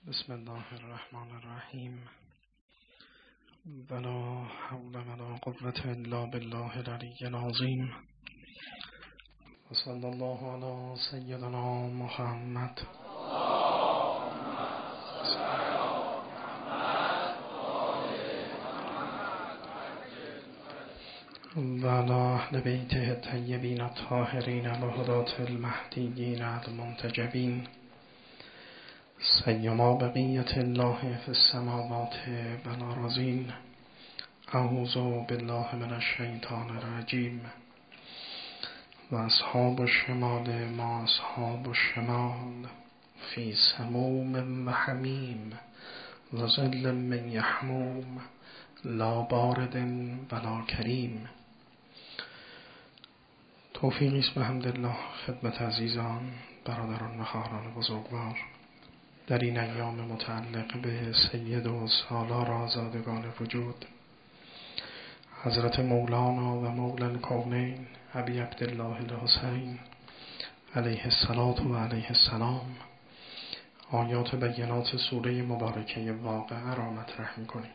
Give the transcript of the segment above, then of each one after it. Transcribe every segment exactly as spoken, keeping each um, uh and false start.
بسم الله الرحمن الرحیم ولا حول ولا قوة الا بالله العلی العظیم و صلی الله علی سیدنا محمد و علی اهل بیته الطیبین الطاهرین الهداة المهدیین المنتجبین سیما بقیت الله فی السماوات و الارضین. اعوذ بالله من الشیطان الرجیم. و اصحاب الشمال ما اصحاب الشمال فی سموم و حمیم و ظل من یحموم لا بارد ولا کریم. توفیقی است بحمدالله خدمت عزیزان، برادران و خواهران بزرگوار در این ایام متعلق به سید و سالار آزادگان وجود حضرت مولانا و مولا الکونین ابی عبدالله الحسین علیه الصلاة و علیه السلام آیات بینات سوره مبارکه واقعه را مطرح می‌کنیم.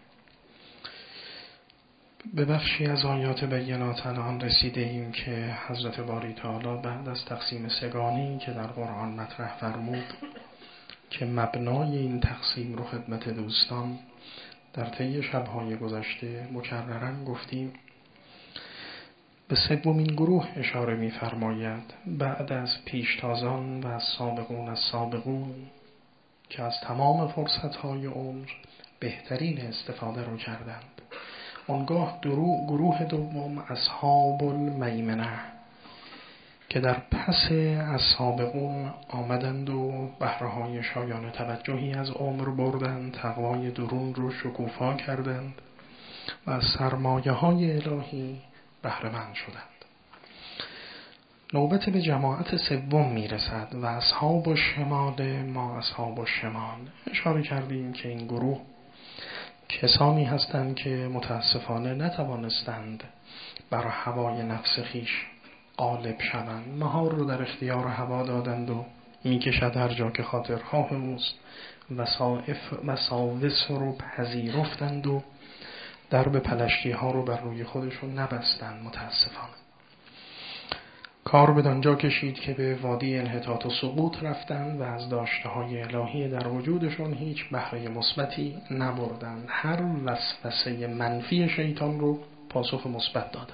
به بخشی از آیات بینات الان رسیده ایم که حضرت باری تعالی بعد از تقسیم سگانی که در قرآن مطرح فرمود که مبنای این تقسیم رو خدمت دوستان در طی شب‌های گذشته مکرراً گفتیم، به سومین گروه اشاره می‌فرماید بعد از پیشتازان و از سابقون از سابقون که از تمام فرصت‌های عمر بهترین استفاده رو کردند. آنگاه درو گروه دوم اصحاب المیمنه که در پس از سابقون آمدند و بهره‌های شایان توجهی از عمر بردند، تقوای درون رو شکوفا کردند و از سرمایه‌های الهی بهره مند شدند. نوبت به جماعت سوم میرسد و اصحاب الشمال ما اصحاب الشمال. اشاره کردیم که این گروه کسانی هستند که متاسفانه نتوانستند بر هوای نفس خیش غالب شوند، مهار رو در اختیار هوا دادند و میکشد هر جا که خاطرخواه اوست. وسائف وساوس رو پذیرفتند و درب پلشتی ها رو بر روی خودشون نبستند. متاسفانه کار بدانجا کشید که به وادی انحطاط و سقوط رفتند و از داشته های الهی در وجودشون هیچ بهره مثبتی نبردند. هر وسوسه منفی شیطان رو پاسخ مثبت دادند.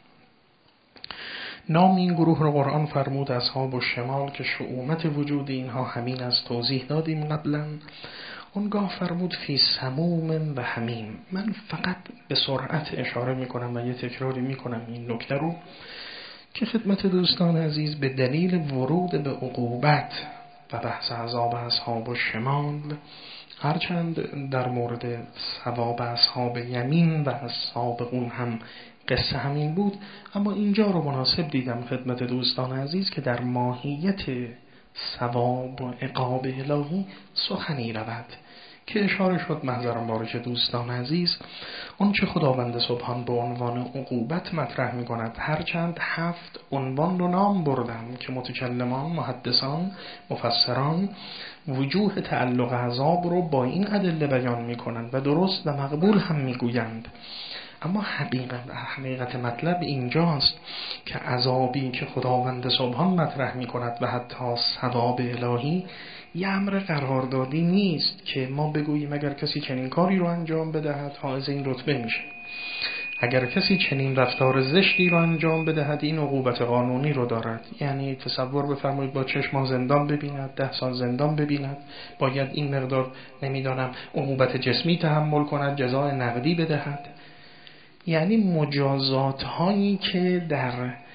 نام این گروه رو قرآن فرمود اصحاب الشمال که شؤومت وجود اینها همین از توضیح دادیم قبلا. اونگاه فرمود فی سموم و حمیم. من فقط به سرعت اشاره میکنم و یه تکراری میکنم این نکته رو که خدمت دوستان عزیز به دلیل ورود به عقوبت و بحث عذاب اصحاب الشمال، هرچند در مورد ثواب اصحاب یمین و سابقون هم قصه همین بود، اما اینجا رو مناسب دیدم خدمت دوستان عزیز که در ماهیت ثواب و عقاب الهی سخنی رود که اشاره شد محضرم بارک دوستان عزیز. اون چه خداوند سبحان به عنوان عقوبت مطرح می کند، هرچند هفت عنوان رو نام بردن که متکلمان، محدثان، مفسران وجوه تعلق عذاب رو با این ادله بیان می کنند و درست و مقبول هم می گویند، اما حقیقت حقیقت مطلب اینجاست که عذابی که خداوند سبحان مطرح می کند و حتی ثواب الهی یه امر قراردادی نیست که ما بگوییم اگر کسی چنین کاری رو انجام بدهد حائز این رتبه میشه، اگر کسی چنین رفتار زشتی رو انجام بدهد این عقوبت قانونی رو دارد. یعنی تصور بفرمایید با چشم ما زندان ببیند، ده سال زندان ببیند، باید این مقدار نمیدانم عقوبت جسمی تحمل کند، جزای نقدی بدهد. یعنی مجازات هایی که در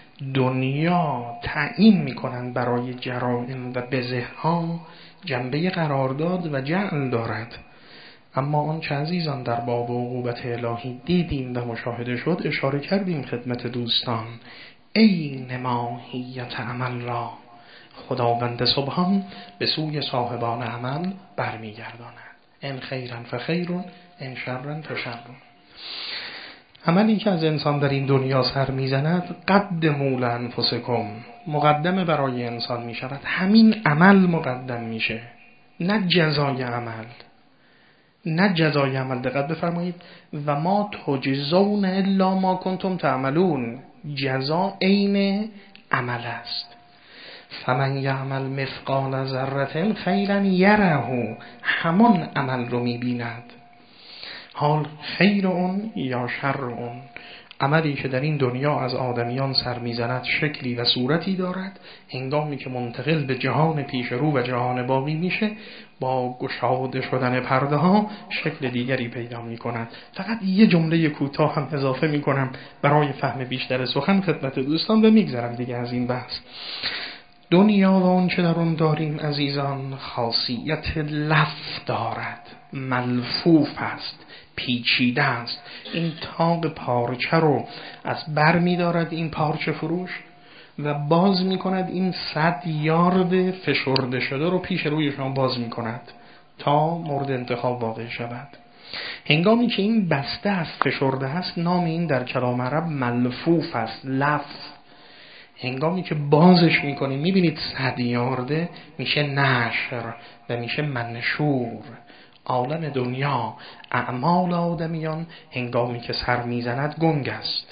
دنیا تعیین میکنند برای جرائم و بزه ها جنبه قرارداد و جعل دارد. اما آن چه عزیزان در باب عقوبت الهی دیدیم و مشاهده شد، اشاره کردیم خدمت دوستان، این ماهیت عمل را خداوند سبحان به سوی صاحبان عمل برمیگرداند. ان خیرا فخیرون ان شرا فشرون. عملی که از انسان در این دنیا سر میزند قدموا لانفسکم، مقدم برای انسان میشود. همین عمل مقدم میشه. نه جزای عمل، نه جزای عمل. دقت بفرمایید و ما تجزون الا ما کنتم تعملون، جزا عین عمل است. فمن یعمل مثقال ذره خیرا یره، همان عمل رو میبیند، حال خیر اون یا شر اون. عملی که در این دنیا از آدمیان سر میزند شکلی و صورتی دارد، هنگامی که منتقل به جهان پیش رو و جهان باقی میشه با گشاده شدن پرده ها شکل دیگری پیدا میکند. فقط یه جمله کوتاه هم اضافه میکنم برای فهم بیشتر سخن خدمت دوستان و میگذرم دیگه از این بحث. دنیا و اون چه در اون داریم عزیزان خاصیت لف دارد، ملفوف است، پیچیده است. این تاق پارچه رو از بر می دارد این پارچه فروش و باز می کند، این صد یارد فشرده شده رو پیش روی شما باز می کند تا مورد انتخاب واقع شود. هنگامی که این بسته است، فشرده است، نام این در کلام عرب ملفوف است، لف. هنگامی که بازش میکنی میبینید صد یارده، میشه نشر و میشه منشور. عالم دنیا، اعمال آدمیان هنگامی که سر میزند گنگ است،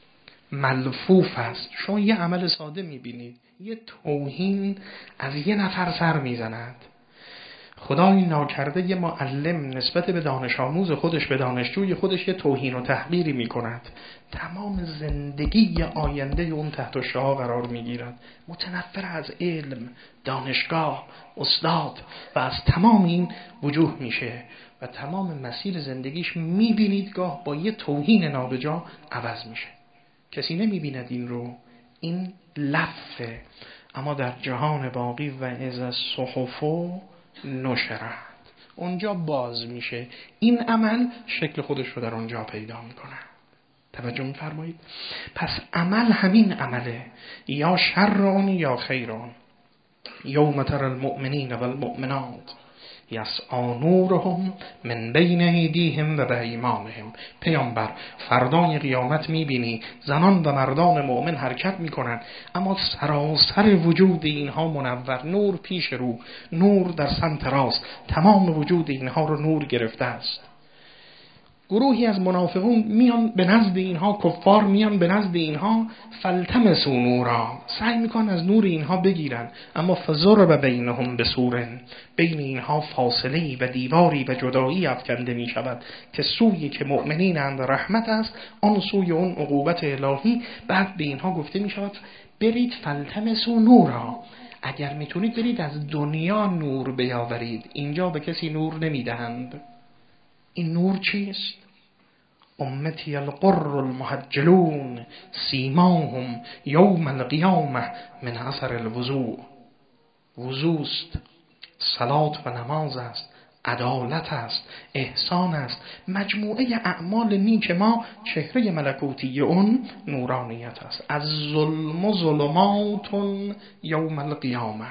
ملفوف است. شما یه عمل ساده میبینید، یه توهین از یه نفر سر میزند. خدای ناکرده یه معلم نسبت به دانش آموز خودش، به دانشجوی خودش یه توهین و تحقیری میکند، تمام زندگی آینده اون تحت الشعاع قرار میگیرد. متنفر از علم، دانشگاه، استاد و از تمام این وجوه میشه و تمام مسیر زندگیش میبینید گاه با یه توهین نابجا عوض میشه. کسی نمیبیند این رو، این لفه. اما در جهان باقی و از الصحف نشرت، اونجا باز میشه، این عمل شکل خودش رو در اونجا پیدا میکنه. توجه می‌فرمایید؟ پس عمل همین عمله، یا شرون یا خیرون. یوم تر المؤمنین و المؤمنات یسعی نورهم من بین ایدیهم و بایمانهم. پیامبر فردای قیامت میبینی زنان و مردان مؤمن حرکت میکنن، اما سراسر وجود اینها منور، نور پیش رو، نور در سمت راست، تمام وجود اینها رو نور گرفته است. گروهی از منافقون میان به نزد اینها، کفار میان به نزد اینها، فالتمسوا نورا، سعی میکنن از نور اینها بگیرن، اما فضرب بینهم بسورن، بین اینها فاصله و دیواری و جدایی افکنده میشود که سوی که مؤمنین اند رحمت است، آن سوی اون عقوبت الهی. بعد به اینها گفته میشود برید فالتمسوا نورا، اگر میتونید برید از دنیا نور بیاورید، اینجا به کسی نور نمیدهند. این نور چیست؟ امتی القر المحجلون سیماهم یوم القیامه من اثر الوضوء. وضوست، صلات و نماز است، عدالت است، احسان است، مجموعه اعمال نیک ما، چهره ملکوتی اون نورانیت است. از ظلم ظلمات یوم القیامه،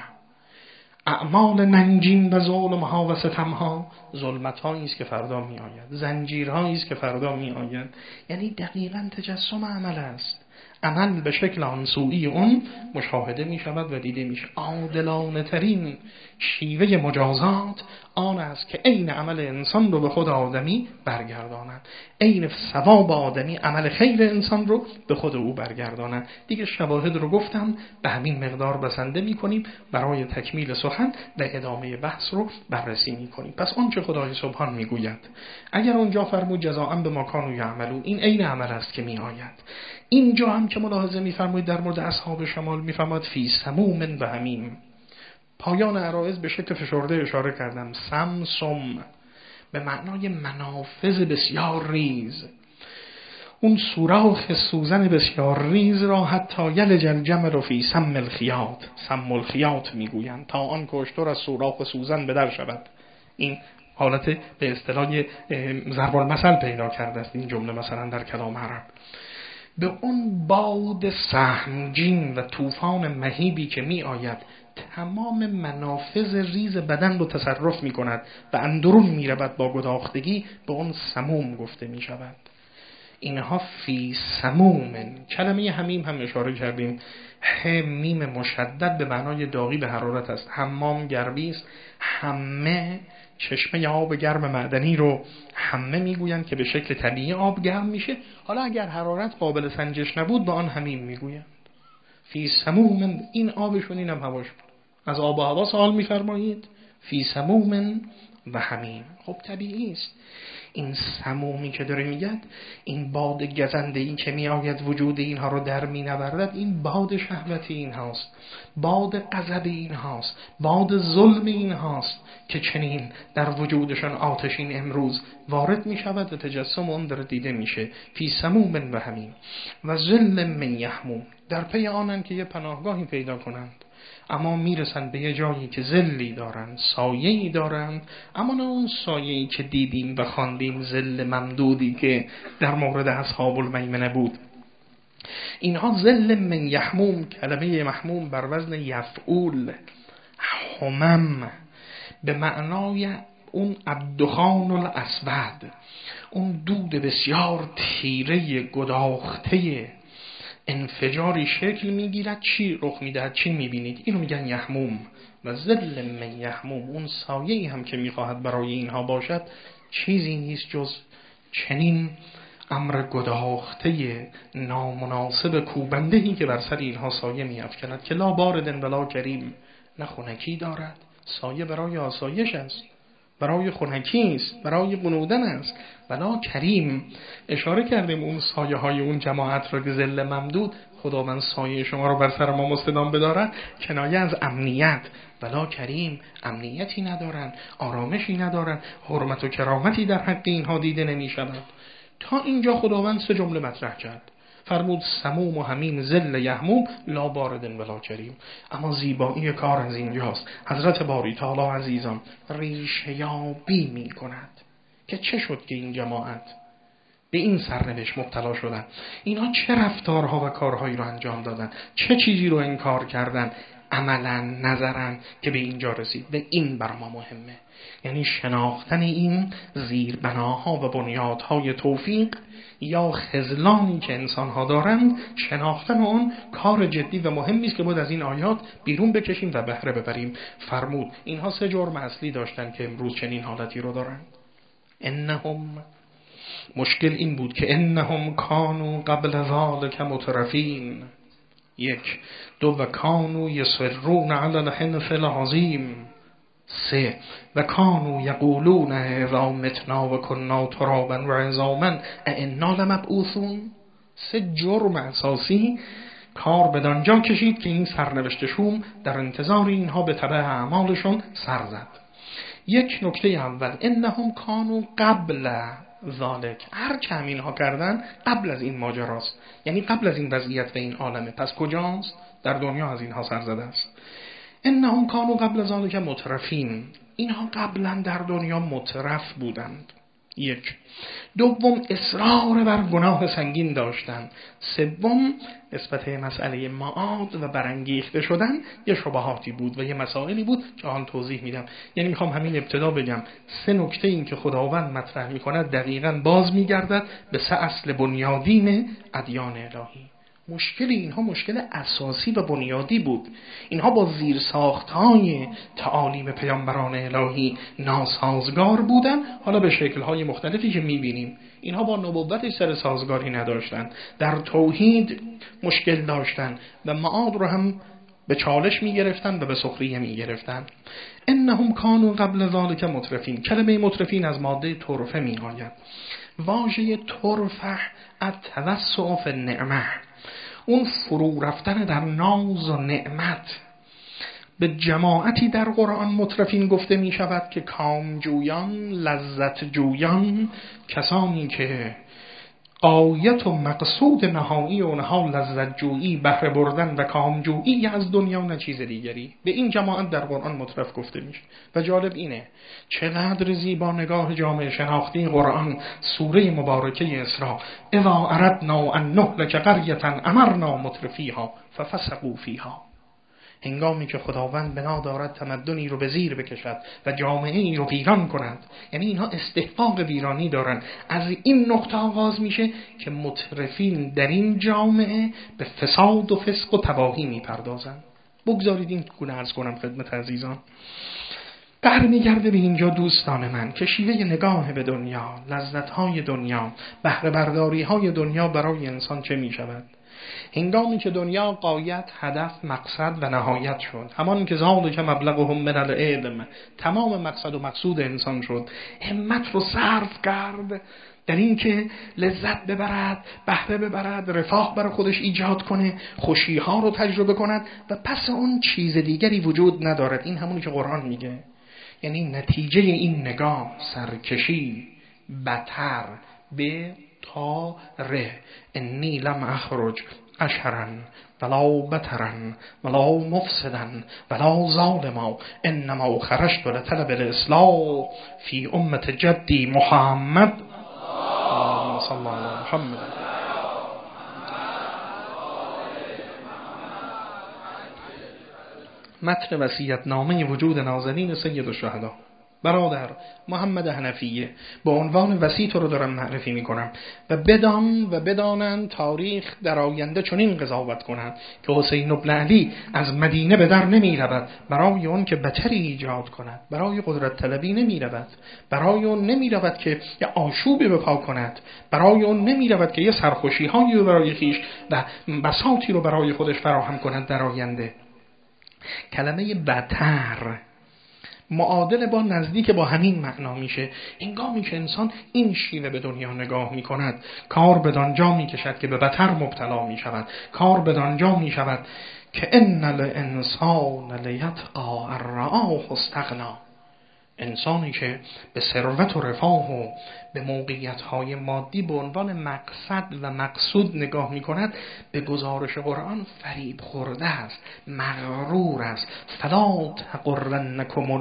اعمال ننجین و ظلمها و ستمها، ظلمت‌هایی است که فردا می آید، زنجیرهایی است که فردا می آید. یعنی دقیقاً تجسم عمل است. عمل به شکل آنسویی اون مشاهده می شود و دیده می شود. عادلانه ترین شیوه مجازات آن است که عین عمل انسان رو به خود آدمی برگرداند، عین ثواب آدمی عمل خیر انسان رو به خود او برگرداند. دیگه شواهد رو گفتم، به همین مقدار بسنده می کنیم برای تکمیل سخن و ادامه بحث رو بررسی می کنیم. پس آنچه خدای سبحان می گوید، اگر اونجا فرمود جزاء بما کانوا یعملون، این عین عمل است که می آید. اینجا هم که ملاحظه می‌فرمایید در مورد اصحاب شمال می‌فرماد فی سموم و حمیم. پایان عرایض به شکل فشرده اشاره کردم، سم سم به معنای منافذ بسیار ریز. اون سوراخ سوزن بسیار ریز را حتی یلج الجمل فی سم الخیاط، سم الخیاط میگویند، تا آن که اشتر از سوراخ سوزن به در شود. این حالت به اصطلاح ضرب المثل پیدا کرده است این جمله مثلا در کلام عرب. به اون باد سهمگین و طوفان مهیبی که می آید، تمام منافذ ریز بدن رو تصرف می کند و اندرون می رود با گداختگی، به اون سموم گفته می شود. اینها فی سموم. کلمه حمیم هم اشاره کردیم، ح میم مشدد به معنای داغی به حرارت است. حمام گرمی است. حمه چشمه آب گرم معدنی رو حمه میگویند که به شکل طبیعی آب گرم میشه. حالا اگر حرارت قابل سنجش نبود با آن حمیم میگویند. فی سموم، این آبشون اینم هواشون. از آب و هوا سوال میفرمایید؟ فی سموم و حمیم. خب طبیعی است. این سمومی که داره میگد، این باد گزنده این که میآید وجود اینها رو در مینوردد، این باد شهوتی این هاست، باد غضب این هاست، باد ظلم این هاست که چنین در وجودشان آتشین امروز وارد میشود و تجسم اون داره دیده میشه. فی سموم و حمیم و ظل من یحموم. در پی آنن که یه پناهگاهی پیدا کنند، اما میرسن به یه جایی که ظلی دارن، سایه‌ای دارن، اما نه اون سایه‌ای که دیدیم و خواندیم، ظل ممدودی که در مورد اصحاب المیمنه بود. اینها ظل من یحموم، کلمه محموم بر وزن یفعول، حمم، به معنای اون الدخان الاسود، اون دود بسیار تیره گداخته انفجاری شکل میگیرد. چی رخ میدهد؟ چی میبینید؟ اینو میگن یحموم. و ظل من یحموم، اون سایه‌ای هم که میخواهد برای اینها باشد چیزی نیست جز چنین امر گداخته نامناسب کوبنده‌ای که بر سر اینها سایه میافکند که لا باردن ولا کریم، نه خنکی دارد. سایه برای آسایش است، برای خنکی است، برای بنودن است. ولا کریم، اشاره کردیم اون سایه های اون جماعت را که ظل ممدود، خداوند سایه شما رو بر سر ما مستدام بدارد، کنایه از امنیت. ولا کریم، امنیتی ندارن، آرامشی ندارن، حرمت و کرامتی در حق اینها دیده نمی شود. تا اینجا خداوند سه جمله مطرح کرد، فرمود سموم و حمیم ظل یحموم لا باردن ولا کریم. اما زیبایی کار از اینجاست. حضرت باری تعالی عزیزان ریشه یابی می کند که چه شد که این جماعت به این سرنوشت مبتلا شدن. اینا چه رفتارها و کارهایی رو انجام دادن، چه چیزی رو انکار کردن، عملا نظرن که به اینجا رسید. و این بر ما مهمه، یعنی شناختن این زیربناها و بنیادهای توفیق یا خذلانی که انسانها دارند، شناختن اون کار جدی و مهمی است که باید از این آیات بیرون بکشیم و بهره ببریم. فرمود اینها سه جرم اصلی داشتن که امروز چنین حالتی رو دارند. انهم، مشکل این بود که انهم کانوا قبل ذلک مترفین، یک. دو، و کانوا یصرون علی الحنث العظیم. سه، و کانوا یقولون اذا متنا و کنا ترابا و عظاما ائنا لمبعوثون. سه جرم اساسی کار بدانجا کشید که این سرنوشت شوم در انتظار اینها به تبع اعمالشون سر زد. یک نکته اول، انهم کانوا قبل ذالک، هر چه اینها کردن قبل از این ماجراست، یعنی قبل از این وضعیت و این عالمه. پس کجاست؟ در دنیا از اینها سر زده است. انهم کانوا قبل ذالک مترفین، اینها قبلا در دنیا مترف بودند. یک. دوم، اصرار بر گناه سنگین داشتند. سوم، نسبت مسئله معاد و برانگیخته شدن یه شبهاتی بود و یه مسائلی بود که آن توضیح میدم. یعنی میخوام همین ابتدا بگم سه نکته این که خداوند مطرح میکند دقیقاً باز میگردد به سه اصل بنیادین ادیان الهی. مشکل اینها مشکل اساسی و بنیادی بود. اینها با زیرساخت‌های تعالیم پیامبران الهی ناسازگار بودن، حالا به شکل‌های مختلفی که می‌بینیم. اینها با نبوت سر سازگاری نداشتن، در توحید مشکل داشتن و معاد رو هم به چالش می‌گرفتن و به سخریه می‌گرفتن. انهم کانوا قبل ذلک مترفین. کلمه مترفین از ماده طرفه می‌آید. واژه طرفه التوسع فی النعمه، اون فرو رفتن در ناز و نعمت. به جماعتی در قرآن مترفین گفته می شود که کامجویان، لذت جویان، کسانی که غایت و مقصود نهایی اونها لذت جویی، بهره بردن و کامجویی از دنیا نه چیز دیگری، به این جماعت در قرآن مترف گفته میشه. و جالب اینه چقدر زیبا نگاه جامعه شناختی قرآن سوره مبارکه اسراء، اذا اردنا ان نهلک قریة امرنا مترفیها ففسقوا فیها. هنگامی که خداوند بنا دارد تمدنی رو به زیر بکشد و جامعه‌ای رو ویران کند، یعنی اینها استحقاق ویرانی دارن. از این نقطه آغاز میشه که مترفین در این جامعه به فساد و فسق و تباهی میپردازند. بگذارید این گونه عرض کنم خدمت عزیزان. برمیگرده به اینجا دوستان من که شیوه نگاه به دنیا، لذت‌های دنیا، بهره برداری‌های دنیا برای انسان چه می‌شود؟ هنگامی که دنیا غایت، هدف، مقصد و نهایت شد، همان که ذالک مبلغهم من العلم، تمام مقصد و مقصود انسان شد، همت رو صرف کرد در این که لذت ببرد، بهره ببرد، رفاه برای خودش ایجاد کنه، خوشی‌ها رو تجربه کند و پس اون چیز دیگری وجود ندارد. این همونی که قرآن میگه. یعنی نتیجه این نگاه سرکشی، بتر به تا ره انی لم اخرج اشرا ولا بترا ولا مفسدا ولا ظالما انما خرجت لطلب الاصلاح فی امت جدی محمد. اللهم صل علی محمد. متن وصیت‌نامه وجود نازنین سید الشهدا. برادر محمد حنفیه به عنوان وصی تو رو دارم معرفی میکنم و بدان و بدانند تاریخ در آینده چنین قضاوت کنند که حسین بن علی از مدینه به در نمی رود برای اون که بتری ایجاد کند، برای قدرت طلبی نمی رود، برای اون نمی رود که یه آشوبی بپا کند، برای اون نمی رود که یه سرخوشی هایی رو برای خیش و بساطی رو برای خودش فراهم کند در آینده. کلمه بتر معادل با نزدیک با همین معنا میشه. هنگامی که انسان این شیوه به دنیا نگاه میکند، کار بدانجا میکشد که به بتر مبتلا میشود، کار بدانجا میشود که ان الانسان لیطغى ان رآه استغنا. انسانی که به ثروت و رفاه و به موقعیت‌های مادی به عنوان مقصد و مقصود نگاه می‌کند، به گزارش قرآن فریب خورده است، مغرور است. فلا تغرنکم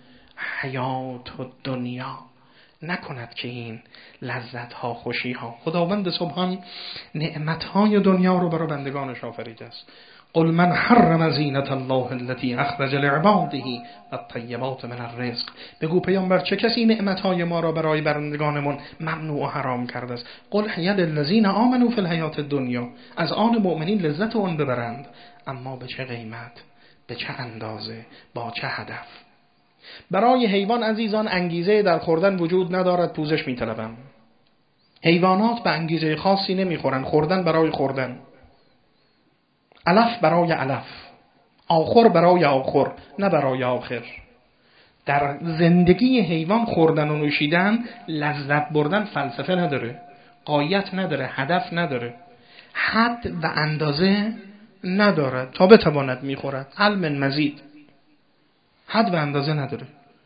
الحیات الدنیا، نکند که این لذت‌ها، خوشی‌ها. خداوند سبحان نعمت‌های دنیا رو برای بندگانش آفریده است. قل من حرم زینت الله التي اخرج لعباده الطیبات من الرزق. بگو پیامبر چه کسی نعمتهای ما را برای بندگانمون ممنوع و حرام کرده است؟ قل هی للذین آمنوا فی الحیات الدنیا، از آن مؤمنین لذت اون ببرند، اما به چه قیمت، به چه اندازه، با چه هدف؟ برای حیوان عزیزان انگیزه در خوردن وجود ندارد، پوزش میطلبم. حیوانات به انگیزه خاصی نمیخورن، خوردن برای خوردن، علف برای علف، آخر برای آخر، نه برای آخر. در زندگی حیوان خوردن و نوشیدن، لذت بردن فلسفه نداره، غایت نداره، هدف نداره، حد و اندازه نداره تا بتواند میخورد. هل من مزید، حد و اندازه نداره،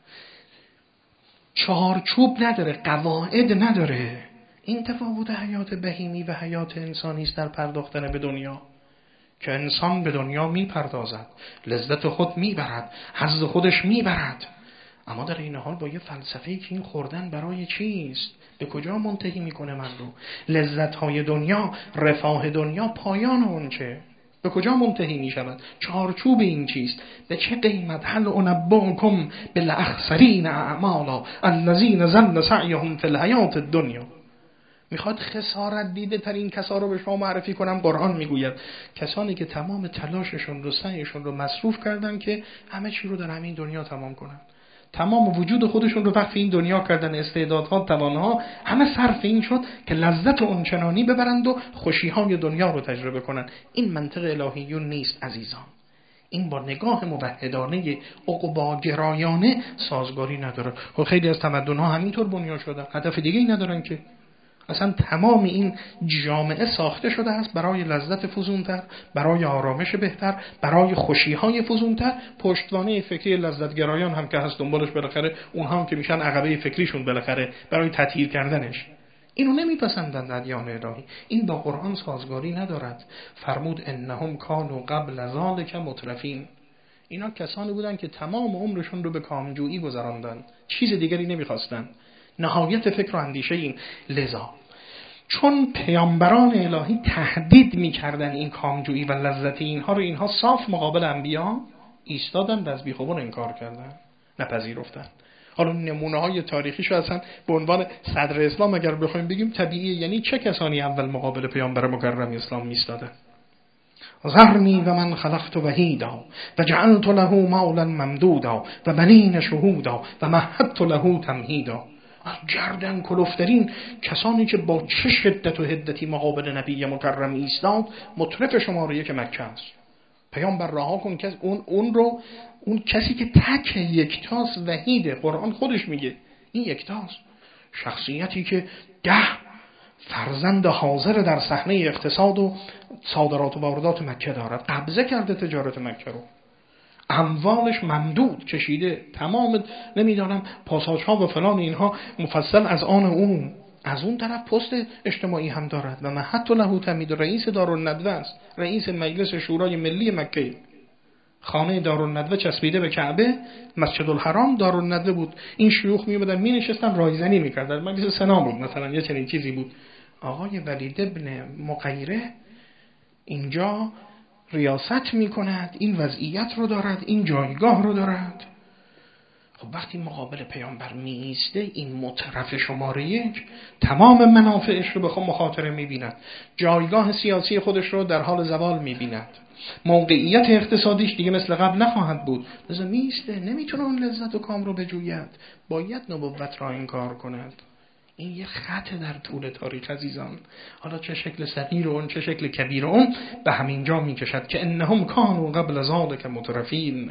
چهارچوب نداره، قواعد نداره. این تفاوت حیات بهیمی و حیات انسانی است در پرداختن به دنیا، که انسان به دنیا میپردازد، لذت خود میبرد، حظ خودش میبرد، اما در این حال با یه فلسفه‌ای که این خوردن برای چیست، به کجا منتهی میکنه من رو، لذت‌های دنیا، رفاه دنیا پایان اون چه، به کجا منتهی میشود، چارچوب این چیست، به چه قیمت. هل انبئکم بالاخسرین اعمالا الذین ضل سعیهم فی الحیات الدنیا. میخواد خسارت دیده ترین کسا رو به شما معرفی کنم. قرآن میگوید کسانی که تمام تلاششون رو، سعیشون رو مصروف کردن که همه چی رو در همین دنیا تمام کنن، تمام وجود خودشون رو وقف این دنیا کردن، استعدادها، توانها همه صرف این شد که لذت اونچنانی ببرند و خوشیهای دنیا رو تجربه کنن. این منطق الهیون نیست عزیزان. این با نگاه موحدانه عقباگرایانه سازگاری نداره. خیلی از تمدن‌ها همینطور بنیان شدن، هدف دیگه‌ای ندارن که. اصلا تمام این جامعه ساخته شده است برای لذت فزونتر، برای آرامش بهتر، برای خوشی‌های فزونتر. پشتوانه فکری لذتگرایان هم که هست دنبالش، بالاخره اونها هم که میشن عقبه فکریشون بالاخره برای تطهیر کردنش. اینو نمیپسندند ادیان الهی. این با قرآن سازگاری ندارد. فرمود انهم کانوا قبل ذلک مترفین. اینا کسانی بودن که تمام عمرشون رو به کامجویی گذراندن، چیز دیگری نمیخواستن، نهایت فکر و اندیشه این. لذا چون پیامبران الهی تهدید میکردن این کامجویی و لذت اینها رو، اینها صاف مقابل انبیا ایستادن، از بیخوبان انکار کردن، نپذیرفتن. حالا نمونه های تاریخیشو اصلا به عنوان صدر اسلام اگر بخوایم بگیم طبیعیه، یعنی چه کسانی اول مقابل پیامبر مکرم اسلام میستادن؟ ذرنی و من خلقت وحیدا و جعلت له مالا ممدودا و بنین شهودا و مهدت له تمهیدا. گردن کلفترین کسانی که با چه شدت و حدتی مقابل نبی مکرم ایستاد، مطرف شماره یک مکه است. پیامبر رها کن که اون اون رو اون کسی که تک یکتاست، وحیده. قرآن خودش میگه این یکتاست، شخصیتی که ده فرزند حاضر در صحنه اقتصاد و صادرات و واردات مکه دارد، قبضه کرده تجارت مکه رو، اموالش ممدود کشیده، تمام نمیدانم پاساژ ها و فلان اینها مفصل از آن اون. از اون طرف پست اجتماعی هم دارد و مهدت له تمهید، رئیس دارالندوه است، رئیس مجلس شورای ملی مکه. خانه دارالندوه چسبیده به کعبه، مسجد الحرام دارالندوه بود. این شیوخ می اومدن می نشستن رایزنی میکردن، مجلس سنا بود مثلا، یه چنین چیزی بود. آقای ولید ابن مغیره اینجا ریاست میکند، این وضعیت رو دارد، این جایگاه رو دارد. خب وقتی مقابل پیامبر می ایسته، این مطرف شماره یک تمام منافعش رو به مخاطره میبیند، جایگاه سیاسی خودش رو در حال زوال میبیند، موقعیت اقتصادیش دیگه مثل قبل نخواهد بود، لذا می ایسته، نمیتونه اون لذت و کام رو بجوید، باید نبوت را انکار کند. این یه خط در طول تاریخ عزیزان، حالا چه شکل صغیر اون چه شکل کبیر اون به همین جا میکشد که انهم کانوا قبل ذلک مترفین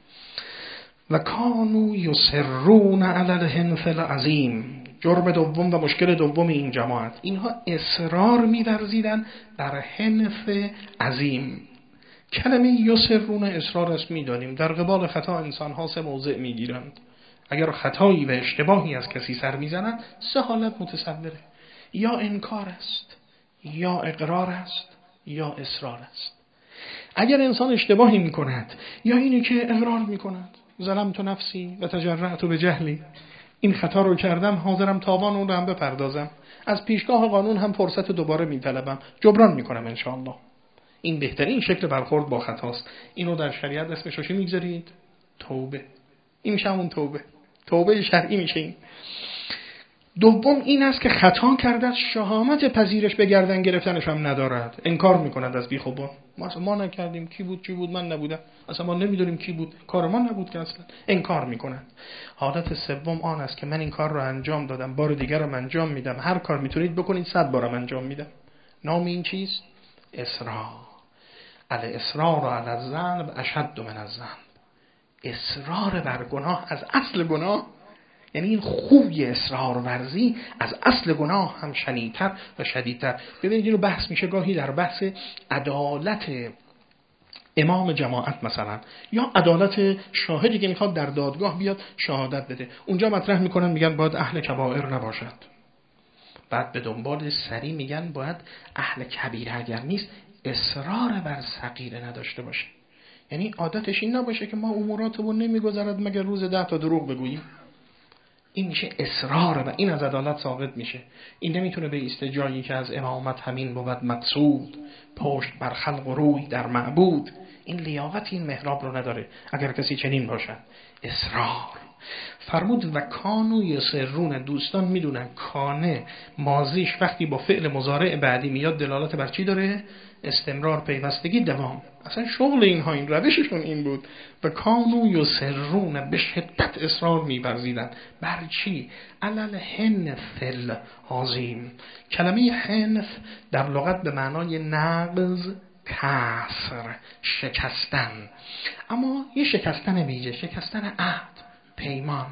و کانوا یصرون علی الحنث العظیم. جرم دوم و مشکل دوم این جماعت، اینها اصرار می‌ورزیدن بر حنث عظیم. کلمه یصرون اصرار است، می‌دانیم در قبال خطا انسان‌ها سه موضع می‌گیرند. اگر خطایی و اشتباهی از کسی سر می‌زنند، سه حالت متصوره: یا انکار است، یا اقرار است، یا اصرار است. اگر انسان اشتباهی می‌کند، یا اینی که اقرار می‌کند، ظلمت نفسی و تجرعت بجهلی، این خطا رو کردم، حاضرم تاوان اون رو هم بپردازم، از پیشگاه قانون هم فرصت دوباره میطلبم، جبران میکنم انشاءالله. این بهترین شکل برخورد با خطاست. اینو در شریعت اسمش رو چی میگذارید؟ توبه. این میشه همون توبه، توبه شرعی میشه این. دوم این است که خطا کرده، شهامت پذیرش به گردن گرفتنش هم ندارد، انکار میکند از بیخوبان. ما اصلا ما نکردیم، کی بود چی بود، من نبودم، اصلا ما نمیدونیم کی بود، کار ما نبود که اصلا، انکار میکند. حالت سوم آن است که من این کار رو انجام دادم، بار دیگر رو انجام میدم، هر کار میتونید بکنید، صد بارم انجام میدم. نام این چیست؟ اصرار. الاصرار علی الذنب اشد من الذنب. اصرار بر گناه از اصل گناه، یعنی این خوبی اصرار ورزی از اصل گناه هم شدیدتر و شدیدتر. ببینید اینو بحث میشه گاهی در بحث عدالت امام جماعت مثلا، یا عدالت شاهدی که میخواد در دادگاه بیاد شهادت بده. اونجا مطرح میکنن میگن باید اهل کبائر نباشد، بعد به دنبال سری میگن باید اهل کبیره اگر نیست اصرار بر صغیره نداشته باشه. یعنی عادتش این نباشه که ما اموراتمون نمیگذرد مگر روز ده تا دروغ بگوییم. این میشه اصرار و این از عدالت ساقط میشه. این نمیتونه به ایسته جایی که از امامت همین بود مقصود، پشت بر خلق و روی در معبود. این لیاقت این محراب رو نداره اگر کسی چنین باشه. اصرار فرمود و کانو یسرون. دوستان میدونن کانه ماضیش وقتی با فعل مضارع بعدی میاد دلالت بر چی داره؟ استمرار، پیوستگی، دوام. اصلا شغل اینها، این روششون این بود. و کانو یسرون، به شدت اصرار می‌ورزیدن بر چی؟ علل حنث العظیم. کلمه حنث در لغت به معنای نقض، کسر، شکستن، اما یه شکستن ویژه، شکستن عهد، پیمان.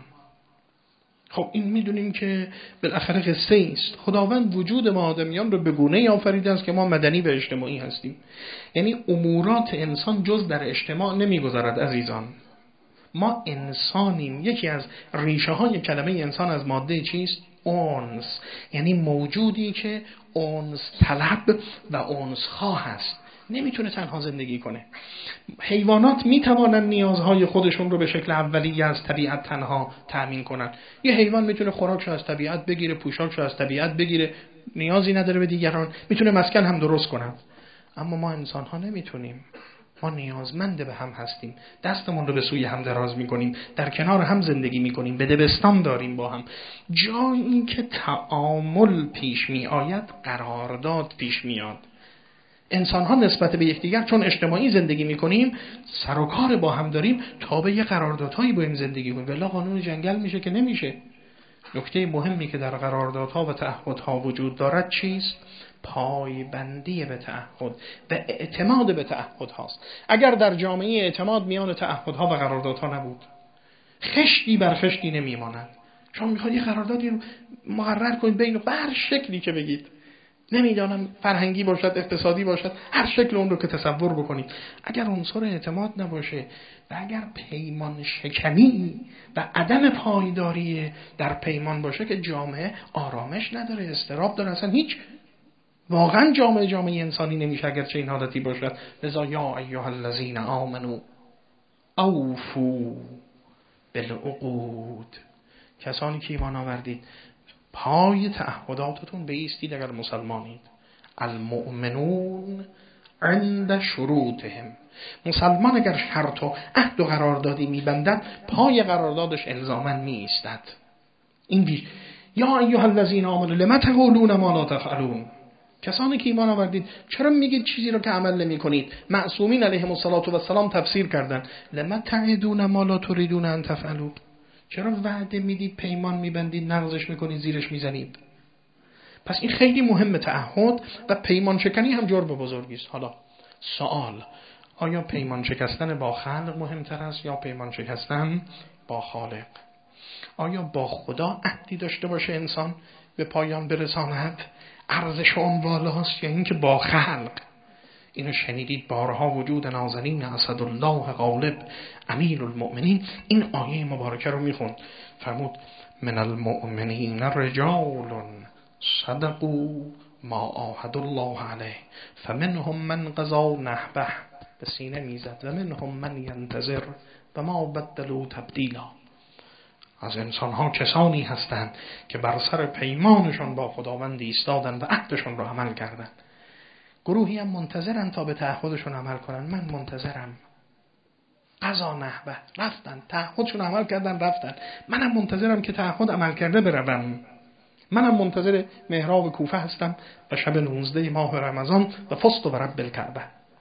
خب این میدونیم که بالاخره قصه است. خداوند وجود ما آدمیان رو به گونه‌ای آفریده است که ما مدنی و اجتماعی هستیم. یعنی امورات انسان جز در اجتماع نمیگذرد عزیزان. ما انسانیم. یکی از ریشه های کلمه انسان از ماده چیست؟ اونس، یعنی موجودی که اونس طلب و اونس خواه است، نمیتونه تنها زندگی کنه. حیوانات میتوانن نیازهای خودشون رو به شکل اولیه از طبیعت تنها تأمین کنن. یه حیوان میتونه خوراکشو از طبیعت بگیره، پوشاکشو از طبیعت بگیره، نیازی نداره به دیگران، میتونه مسکن هم درست کنه. اما ما انسان ها نمیتونیم. ما نیازمند به هم هستیم، دستمون رو به سوی هم دراز میکنیم، در کنار هم زندگی میکنیم، به دبستان داریم با هم. جایی که تعامل پیش می آید قرارداد پیش میاد. انسان ها نسبت به یکدیگر چون اجتماعی زندگی میکنیم، سر و کار با هم داریم، تا به یه قراردادهایی با این زندگی کنیم، ولی قانون جنگل میشه که نمیشه. نکته مهمی که در قراردادها و تعهدها وجود دارد چیست؟ پایبندی به تعهد و اعتماد به تعهد هاست. اگر در جامعه اعتماد میان تعهدها و قراردادها نبود، خشتی بر خشتی نمیماند. شما میخواید یه قراردادی رو مقرر کنید بین هر شکلی که بگید، نمیدانم فرهنگی باشد، اقتصادی باشد، هر شکل اون رو که تصور بکنید، اگر عنصر اعتماد نباشه و اگر پیمان شکنی و عدم پایداری در پیمان باشه که جامعه آرامش نداره، اضطراب داره، اصلا هیچ، واقعا جامعه جامعه انسانی نمیشه اگرچه این حالتی باشد. لذا یا ایها الذین آمنوا اوفوا بالعقود، کسانی که ایمان آوردید پای تعهداتتون بایستید اگر مسلمانید. المؤمنون عند شروطهم، مسلمان اگر شرط و عهد و قراردادی میبندد پای قراردادش الزاما میایستد. این بیش یا ایها الذین آمنوا لم تقولون ما لا تفعلون، کسانی که ایمان آوردید چرا میگید چیزی رو که عمل نمی کنید؟ معصومین علیهم السلام تفسیر کردن لم تعدون ما لا تريدون ان تفعلوا، چرا وعده میدید، پیمان میبندید، نقضش میکنید، زیرش میزنید؟ پس این خیلی مهمه. تعهد و پیمان شکنی هم جرم بزرگی است. حالا سوال، آیا پیمان شکستن با خلق مهمتر است یا پیمان شکستن با خالق؟ آیا با خدا عهدی داشته باشه انسان به پایان برساند ارزش اون بالاست، یا اینکه با خلق؟ اینو شنیدید بارها. وجود نازنین اسدالله غالب امیر المؤمنین این آیه مبارکه رو میخوند، فرمود من المؤمنین رجال صدقوا ما عاهدوا الله علیه فمنهم من قضى نحبه، به سینه میزد، و منهم من ینتظر و ما بدلوا تبدیلا. از انسان‌ها کسانی هستند که بر سر پیمانشون با خداوند ایستادند و عهدشون رو عمل کردند. گروهی هم منتظرن تا به تعهدشون عمل کنن. من منتظرم، قضا نحبه، رفتن تعهدشون عمل کردن رفتن. منم منتظرم که تعهد عمل کرده بروم. منم منتظر محراب کوفه هستم و شب نوزده ماه رمضان و فست و رب الکعبه.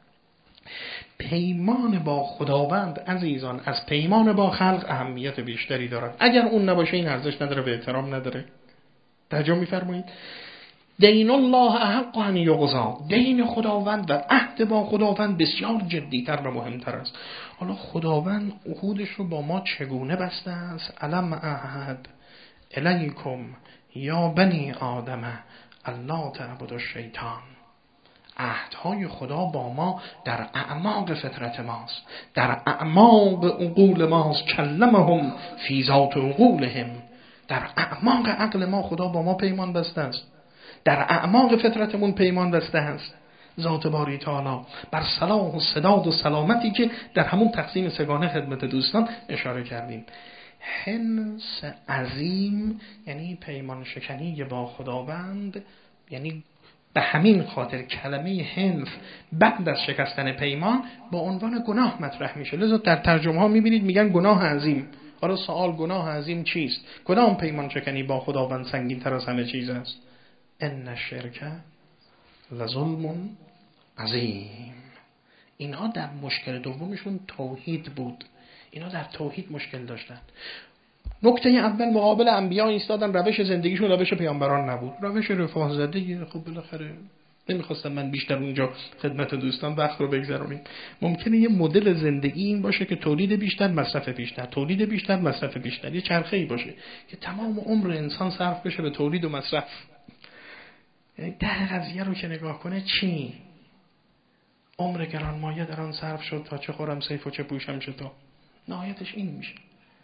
پیمان با خداوند عزیزان از پیمان با خلق اهمیت بیشتری دارد. اگر اون نباشه این ارزش نداره، به احترام نداره. توجه می‌فرمایید؟ دین الله احق ان یقضا، دین خداوند و عهد با خداوند بسیار جدی‌تر و مهمتر است. حالا خداوند عهودش رو با ما چگونه بسته است؟ الم اعهد الیکم یا بنی آدم الا تعبدوا الشیطان. عهدهای خدا با ما در اعماق فطرت ماست، در اعماق عقول ماست. کلمهم فی ذات عقولهم، در اعماق عقل ما خدا با ما پیمان بسته است، در اعماق فطرتمون پیمان بسته است. ذات باری تعالی بر صلاح و سداد و سلامتی که در همون تقسیم سگانه خدمت دوستان اشاره کردیم. حنس عظیم یعنی پیمان شکنی با خداوند، یعنی به همین خاطر کلمه حنف بعد از شکستن پیمان با عنوان گناه مطرح میشه. لذا در ترجمه ها میبینید میگن گناه عظیم. حالا سوال، گناه عظیم چیست؟ کدام پیمان شکنی با خداوند سنگین تر از همه چیز است؟ ان الشرک لظلم عظیم. اینها در مشکل دومشون توحید بود. اینا در توحید مشکل داشتن. نکته اول مقابل انبیا ایستادن، روش زندگیشون روش پیامبران نبود، روش رفاه زده. خب بالاخره نمیخواستم من بیشتر اونجا خدمت دوستان وقت رو بگذرونیم. ممکنه یه مدل زندگی این باشه که تولید بیشتر مصرف بیشتر، تولید بیشتر مصرف بیشتر، یه چرخه‌ای باشه که تمام عمر انسان صرف بشه به تولید و مصرف. یعنی ده قضیه رو که نگاه کنه، چی؟ عمر گرانمایه در آن صرف شد تا چه خورم سیف و چه پوشم چطور. نهایتش این میشه.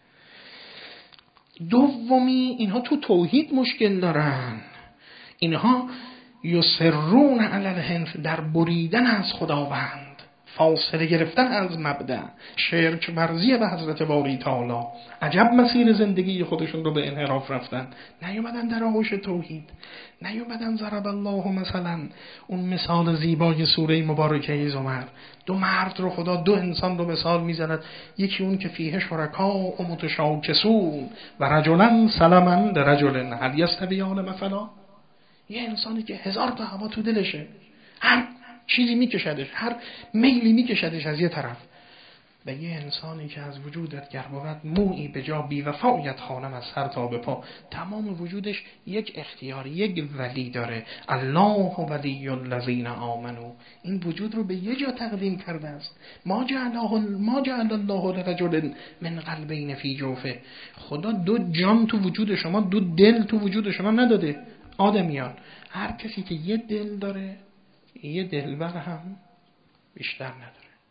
دومی، اینها تو توحید مشکل دارن. اینها یسرون علی الحنف، در بریدن از خداوند. فاصله گرفتن از مبدأ، شرک ورزی به حضرت باری تعالی، عجب مسیر زندگی خودشون رو به انحراف رفتن. نیومدن در آغوش توحید، نیومدن ضرب الله مثلا اون مثال زیبای سوره مبارکه زمر، دو مرد رو خدا، دو انسان رو مثال میزند، یکی اون که فیه شرکا و متشاکسون و رجلا سلما لرجل هل یستویان مثلا. یه انسانی که هزار تا هوا تو دلشه، هر چیزی میکشدش، هر میلی میکشدش از یه طرف، و یه انسانی که از وجودت گر بود مویی به جا بی وفایت خانم از سر تا به پا، تمام وجودش یک اختیار، یک ولی داره. الله ولی الذین آمنو، این وجود رو به یه جا تقدیم کرده است. ما جعله ما جعل الله لرجل من قلبین فی جوفه، خدا دو جان تو وجود شما، دو دل تو وجود شما نداده. آدمیان، هر کسی که یه دل داره، یه دلبر هم بیشتر نداره.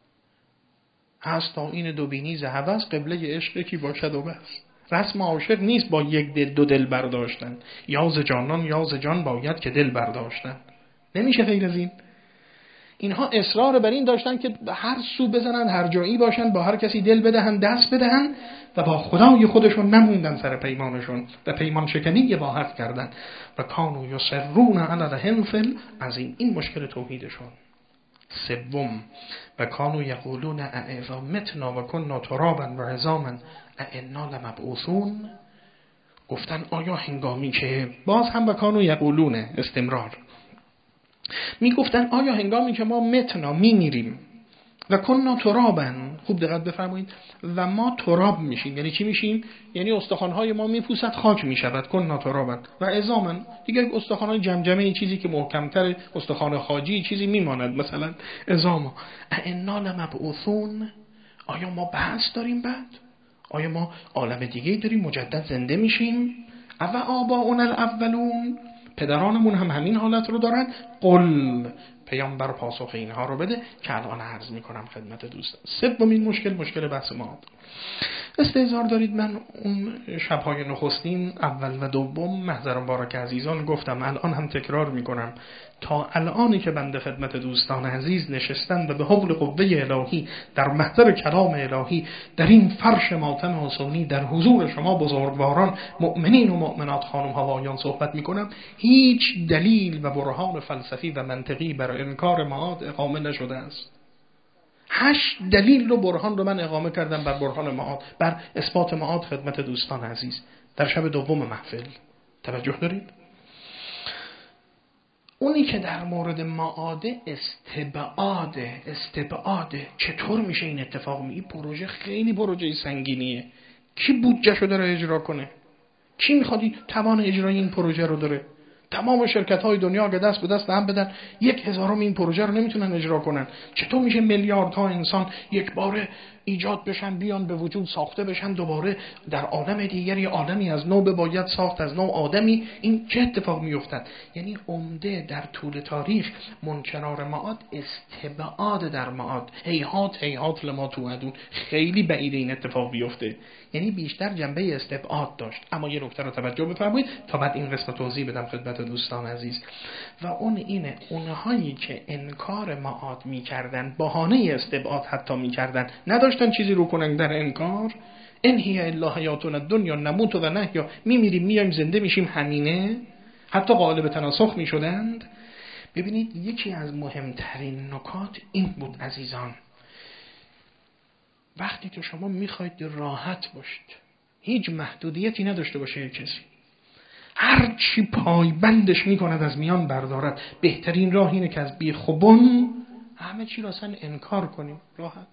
هست تا این دو بینی زهبه قبله عشق کی باشد و بس. رسم عاشق نیست با یک دل دو دل برداشتن، یا ز جانان یا ز جان باید که دل برداشتن. نمیشه غیر از این. اینها اصرار بر این داشتن که هر سو بزنن، هر جایی باشن، با هر کسی دل بدهن، دست بدهن، و با خدای خودشون نموندن سر پیمانشون و پیمان شکنی با حق کردن. و کانوا یصرون علی الحنث العظیم، این مشکل توحیدشون. سوم، و کانوا یقولون اذا متنا و کنا ترابا و عظاما ائنا لمبعوثون. گفتن آیا هنگامی که، باز هم و کانوا یقولون استمرار، می گفتن آیا هنگامی که ما متنا می میریم و کنا ترابا، خوب دقت بفرمایید، و ما تراب میشیم، یعنی چی میشیم؟ یعنی استخوان‌های ما میپوسد، خاک میشود. کنا ترابا و عظاما، دیگه استخوان‌های جمجمه، چیزی که محکمتر، استخوان خاجی چیزی میماند، مثلا عظاما. ائنا لمبعوثون، آیا ما بحث داریم بعد؟ آیا ما عالم دیگه داریم مجدد زنده میشیم؟ او آباؤنا الاولون، پدرانمون هم همین حالت رو دارن. قل، پیامبر پاسخ اینها رو بده که الان عرض میکنم خدمت دوستان. سومین مشکل، مشکل بحث ما. استحضار دارید من اون شبهای نخستین اول و دوم، محضر مبارک عزیزان، گفتم، الان هم تکرار میکنم، تا الانی که بنده خدمت دوستان عزیز نشستن و به حول قوه الهی در محضر کلام الهی در این فرش ماتم حسونی در حضور شما بزرگواران مؤمنین و مؤمنات، خانم ها و آقایان صحبت میکنم، هیچ دلیل و برهان فلسفی و منطقی برای انکار معاد اقامه نشده است. هشت دلیل و برهان رو من اقامه کردم بر برهان معاد، بر اثبات معاد خدمت دوستان عزیز در شب دوم محفل. توجه دارید؟ اونی که در مورد معاده استبعاده، استبعاده چطور میشه این اتفاق می؟ این پروژه خیلی پروژه سنگینیه. کی بودجه‌شو داره اجرا کنه؟ کی میخواد توان اجرای این پروژه رو داره؟ تمام شرکت‌های دنیا که دست به دست هم بدن، یک هزارم این پروژه رو نمیتونن اجرا کنن. چطور میشه میلیاردها انسان یک باره ایجاد بشن، بیان به وجود، ساخته بشن، دوباره در عالم دیگری عالمی از نو باید ساخت، از نو آدمی؟ این چه اتفاق میافتد؟ یعنی عمده در طول تاریخ منکرار معاد استبعاد در معاد، هیهات هیهات لما توعدون، خیلی بعید این اتفاق بیفته. یعنی بیشتر جنبه استبعاد داشت. اما یه نکته رو توجه بفرمایید تا بعد این قسمت توضیح بدم خدمت دوستان عزیز، و اون اینه، اونهایی که انکار معاد میکردن، بهانه استبعاد حتی میکردن، نداشتن چیزی رو کنن در انکار، ان هی الا حیاتنا الدنیا نموت و نحیا، میمیریم میایم زنده میشیم، همینه، حتی قائل به تناسخ میشدند. ببینید یکی از مهمترین نکات این بود عزیزان، وقتی که شما میخواید راحت باشید، هیچ محدودیتی نداشته باشه کسی، هر چی پایبندش میکند از میان بردارد، بهترین راه اینه که از بیخوبون همه چی را اصلا انکار کنیم، راحت.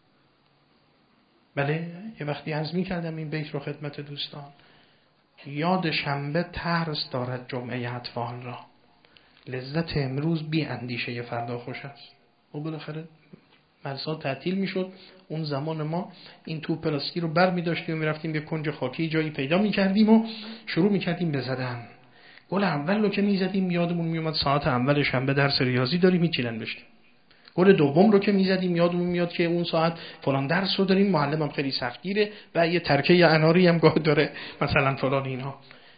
بله، یه وقتی عرض میکردم این بیت رو خدمت دوستان، یاد شنبه ترس دارد جمعه اطفال را، لذت امروز بی اندیشه فردا خوش است. و بالاخره مدرسه تعطیل میشد، اون زمان ما این توپ پلاستیکی رو بر می داشتیم و می رفتیم یه کنج خاکی جایی پیدا می کردیم و شروع می کردیم به زدن. گل اول رو که می زدیم یادمون می اومد ساعت اول شنبه درس ریاضی داریم، هیچی ننوشتیم. گل دوم رو که می زدیم یادمون میاد که اون ساعت فلان درس رو داریم، معلمم خیلی سختگیره و یه ترکه یا اناری هم گاه داره مثلا فلان اینها.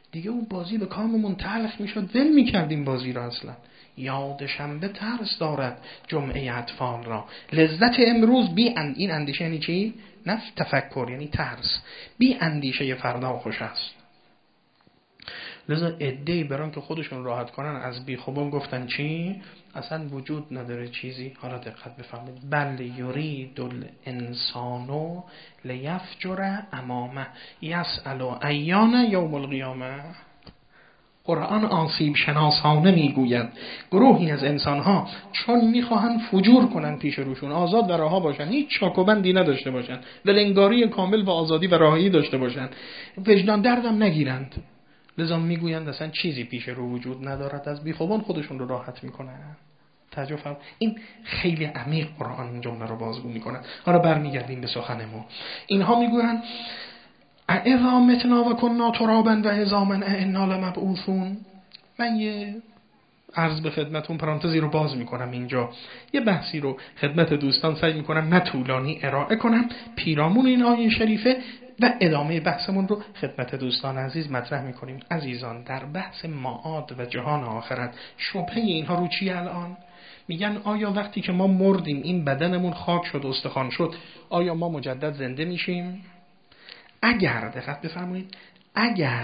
دیگه اون بازی به کاممون تلخ میشد، ول میکردیم بازی رو. اصلا یاد شنبه ترس دارد جمعه اطفال را، لذت امروز بی اند... این اندیشه یعنی چی؟ نه تفکر، یعنی ترس. بی اندیشه فردا خوش است. لذا عده‌ای بران که خودشون راحت کنن از بی خوبان گفتن چی؟ اصلا وجود نداره چیزی. حالا دقت بفرمایید. بل یرید الانسان لیفجر امامه یسأل ایان یوم القیامه. قرآن آسیب شناسانه میگوید گروهی از انسانها چون میخواهن فجور کنن پیش روشون، آزاد و رها باشن، هیچ چاکوبندی نداشته باشن، ولنگاری کامل و آزادی و رهایی داشته باشن، وجدان دردم نگیرند، لذا میگویند اصلا چیزی پیش رو وجود ندارد، از بیخوبان خودشون رو راحت میکنن. توجه فرم. این خیلی عمیق قرآن این جمله رو بازگو میکنه. حالا برمیگردیم به سخنمون. اینها میگویند اذا متنا و کنا ترابا و عظاما انا لمبعوثون. من یه عرض به خدمتون پرانتزی رو باز میکنم اینجا، یه بحثی رو خدمت دوستان سعی میکنم نه طولانی ارائه کنم پیرامون این آیه شریفه و ادامه بحثمون رو خدمت دوستان عزیز مطرح میکنیم. عزیزان، در بحث معاد و جهان آخرت شبهه اینها رو چی الان؟ میگن آیا وقتی که ما مردیم این بدنمون خاک شد استخوان شد آیا ما مجدد زنده میشیم؟ اگر دقت بفرمایید، اگر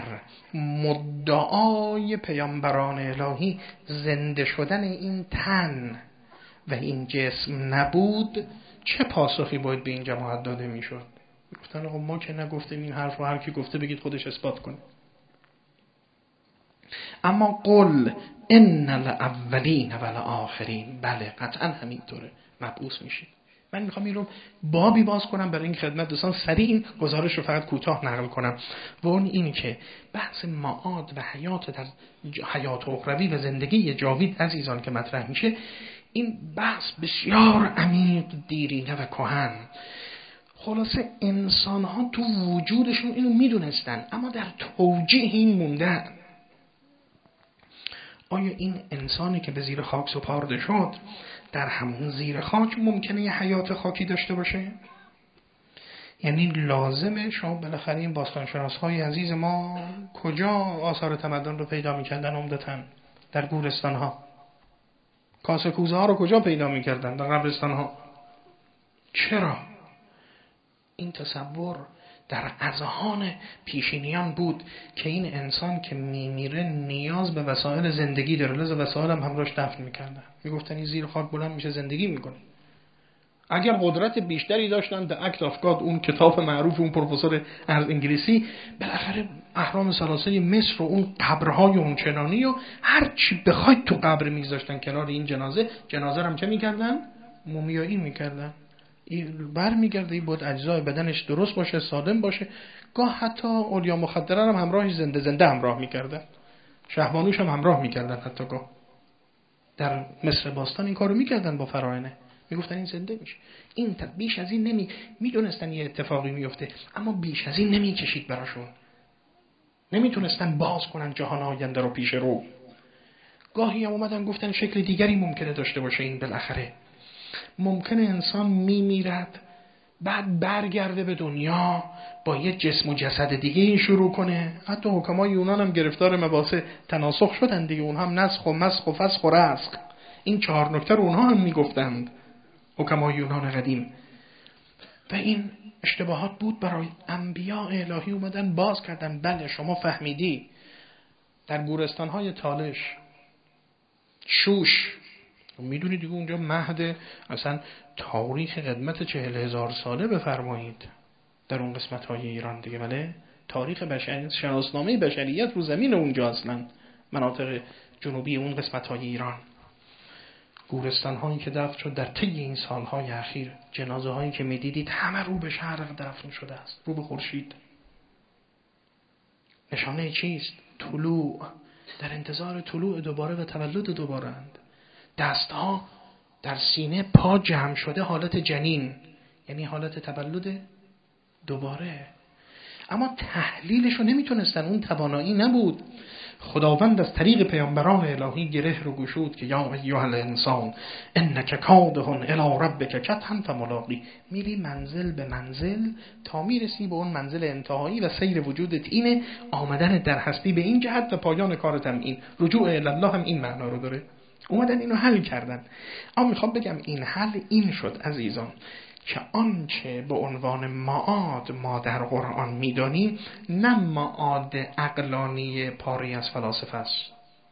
مدعای پیامبران الهی زنده شدن این تن و این جسم نبود، چه پاسخی باید به این جماعت داده میشد؟ گفتن آقا ما که نگفتیم این حرف رو، هر کی گفته بگید خودش اثبات کنه. اما قل ان الاولین و الاخرین، بله قطعا همینطوره، مبعوث میشید. من میخوام این رو بابی باز کنم برای این خدمت دوستان، سریع این گزارش رو فقط کوتاه نقل کنم و اون این که بحث معاد و حیات در حیات اخروی و زندگی جاوید عزیزان که مطرح میشه، این بحث بسیار عمیق، دیرینه و کهن. خلاصه انسان ها تو وجودشون اینو میدونستن اما در توجیه این موندن. آیا این انسانی که به زیر خاک سپرده شد در همون زیر خاک ممکنه یه حیات خاکی داشته باشه؟ یعنی لازمه شما بالاخره این باستانشناس های عزیز ما کجا آثار تمدن رو پیدا میکردن؟ عمدتاً در گورستان ها. کاسه کوزه ها رو کجا پیدا میکردن؟ در قبرستان ها. چرا؟ این تصور در اذهان پیشینیان بود که این انسان که میمیره نیاز به وسایل زندگی داره، لذا وسایل هم همراهش دفن میکردن. میگفتن این زیر خاک بلند میشه زندگی میکنه. اگر قدرت بیشتری داشتن در اکت آف گاد، اون کتاب معروف اون پروفسور از انگلیسی، بالاخره اهرام ثلاثه مصر و اون قبرهای اون چنانی و هر چی بخواید تو قبر میذاشتن کنار این جنازه، جنازه هم چه میکردن؟ مومیایی میکردن. این بر میگرده این بود اجزای بدنش درست باشه، سالم باشه. گاه حتی اولیا مخدره هم همراهش زنده زنده همراه میکردن، شهبانوش هم همراه میکردن. حتی گاه در مصر باستان این کارو میکردن با فراعنه، میگفتن این زنده میشه. این بیش از این نمی میدونستن یه اتفاقی میفته اما بیش از این نمیکشید براشون، نمیتونستن باز کنن جهان آینده رو پیش رو. گاهی هم اومدن گفتن شکل دیگری ممکنه داشته باشه این. بالاخره ممکنه انسان میمیرد بعد برگرده به دنیا با یه جسم و جسد دیگه این شروع کنه. حتی حکمای یونان هم گرفتار مباحث تناسخ شدن دیگه، اون هم نسخ و مسخ و فسخ و رسخ، این چهار نکته رو اونها هم میگفتند حکمای یونان قدیم. و این اشتباهات بود برای انبیاء الهی، اومدن باز کردن. بله شما فهمیدی در گورستان‌های تالش، شوش، میدونید دیگه اونجا مهد اصلا تاریخ قدمت چهل هزار ساله بفرمایید در اون قسمت های ایران دیگه. بله تاریخ بشریت، شناسنامه بشریت رو زمین اونجا، اصلا مناطق جنوبی اون قسمت های ایران، گورستان هایی که دفن شد در طی این سالهای اخیر، جنازه هایی که میدیدید همه رو به شرق دفن شده است، رو به خورشید. نشانه چیست؟ طلوع، در انتظار طلوع دوباره و تولد دوباره اند. دستها در سینه، پا جمع شده، حالت جنین، یعنی حالت تولد دوباره. اما تحلیلشو نمیتونستن، اون توانایی نبود. خداوند از طریق پیامبران الهی گره رو گشود که یا ایها الانسان انک کادح الی ربک کدحا فملاقی. میری منزل به منزل تا میرسی به اون منزل انتهایی و سیر وجودت اینه، آمدن در هستی به این جهت و پایان کارت هم این. رجوع الی الله هم این معنا رو داره. اومدن اینو حل کردن. اما میخوام بگم این حل این شد عزیزان که آنچه به عنوان معاد ما در قرآن میدانیم نه معاد عقلانی پاری از فلاسفه است،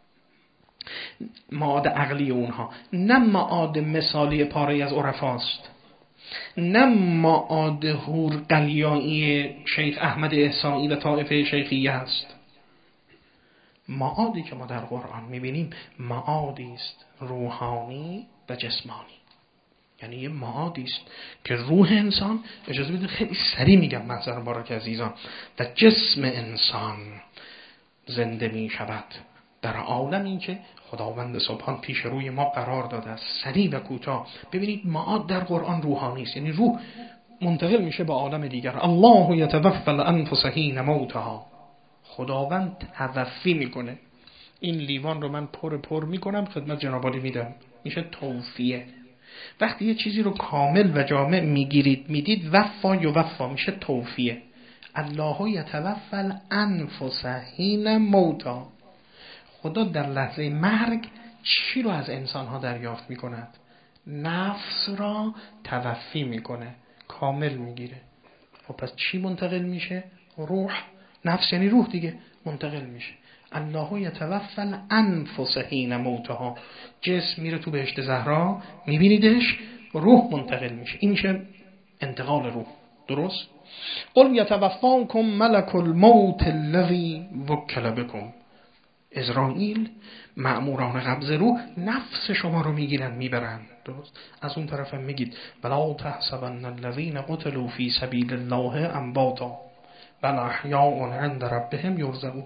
معاد عقلی اونها، نه معاد مثالی پاری از عرفاست، نه معاد هور قلیایی شیخ احمد احسایی و طائفه شیخیه است. معادی که ما در قرآن میبینیم معادی است روحانی و جسمانی. یعنی یه معادی است که روح انسان، اجازه بدید خیلی سریع میگم محضر مبارک عزیزان، و جسم انسان زنده می شود در عالمی که خداوند سبحان پیش روی ما قرار داده است. سریع و کوتاه ببینید معاد در قرآن روحانی است، یعنی روح منتقل میشه به عالم دیگر. الله یتوفی الانفس حین موتها، خداوند توفی میکنه. این لیوان رو من پر پر میکنم خدمت جناب عالی میدم، میشه توفیه. وقتی یه چیزی رو کامل و جامع میگیرید میدید وفا یا وفا میشه توفیه. الله یتوفی الانفس حین موتها، خدا در لحظه مرگ چی رو از انسانها دریافت میکند؟ نفس را توفی میکنه، کامل میگیره. خب پس چی منتقل میشه؟ روح. نفس یعنی روح دیگه، منتقل میشه. الله یتوفی الانفس حین موتها، جسم میره تو بهشت زهرا میبینیدش، روح منتقل میشه. این میشه انتقال روح. درست؟ قل یتوفاکم ملک الموت الذی وکل بکم، عزرائیل مأموران قبض روح نفس شما رو میگیرن میبرن. درست؟ از اون طرف هم میگید ولا تحسبن الذین قتلوا فی سبیل الله امواتا بل احیاء عند ربهم یرزقون.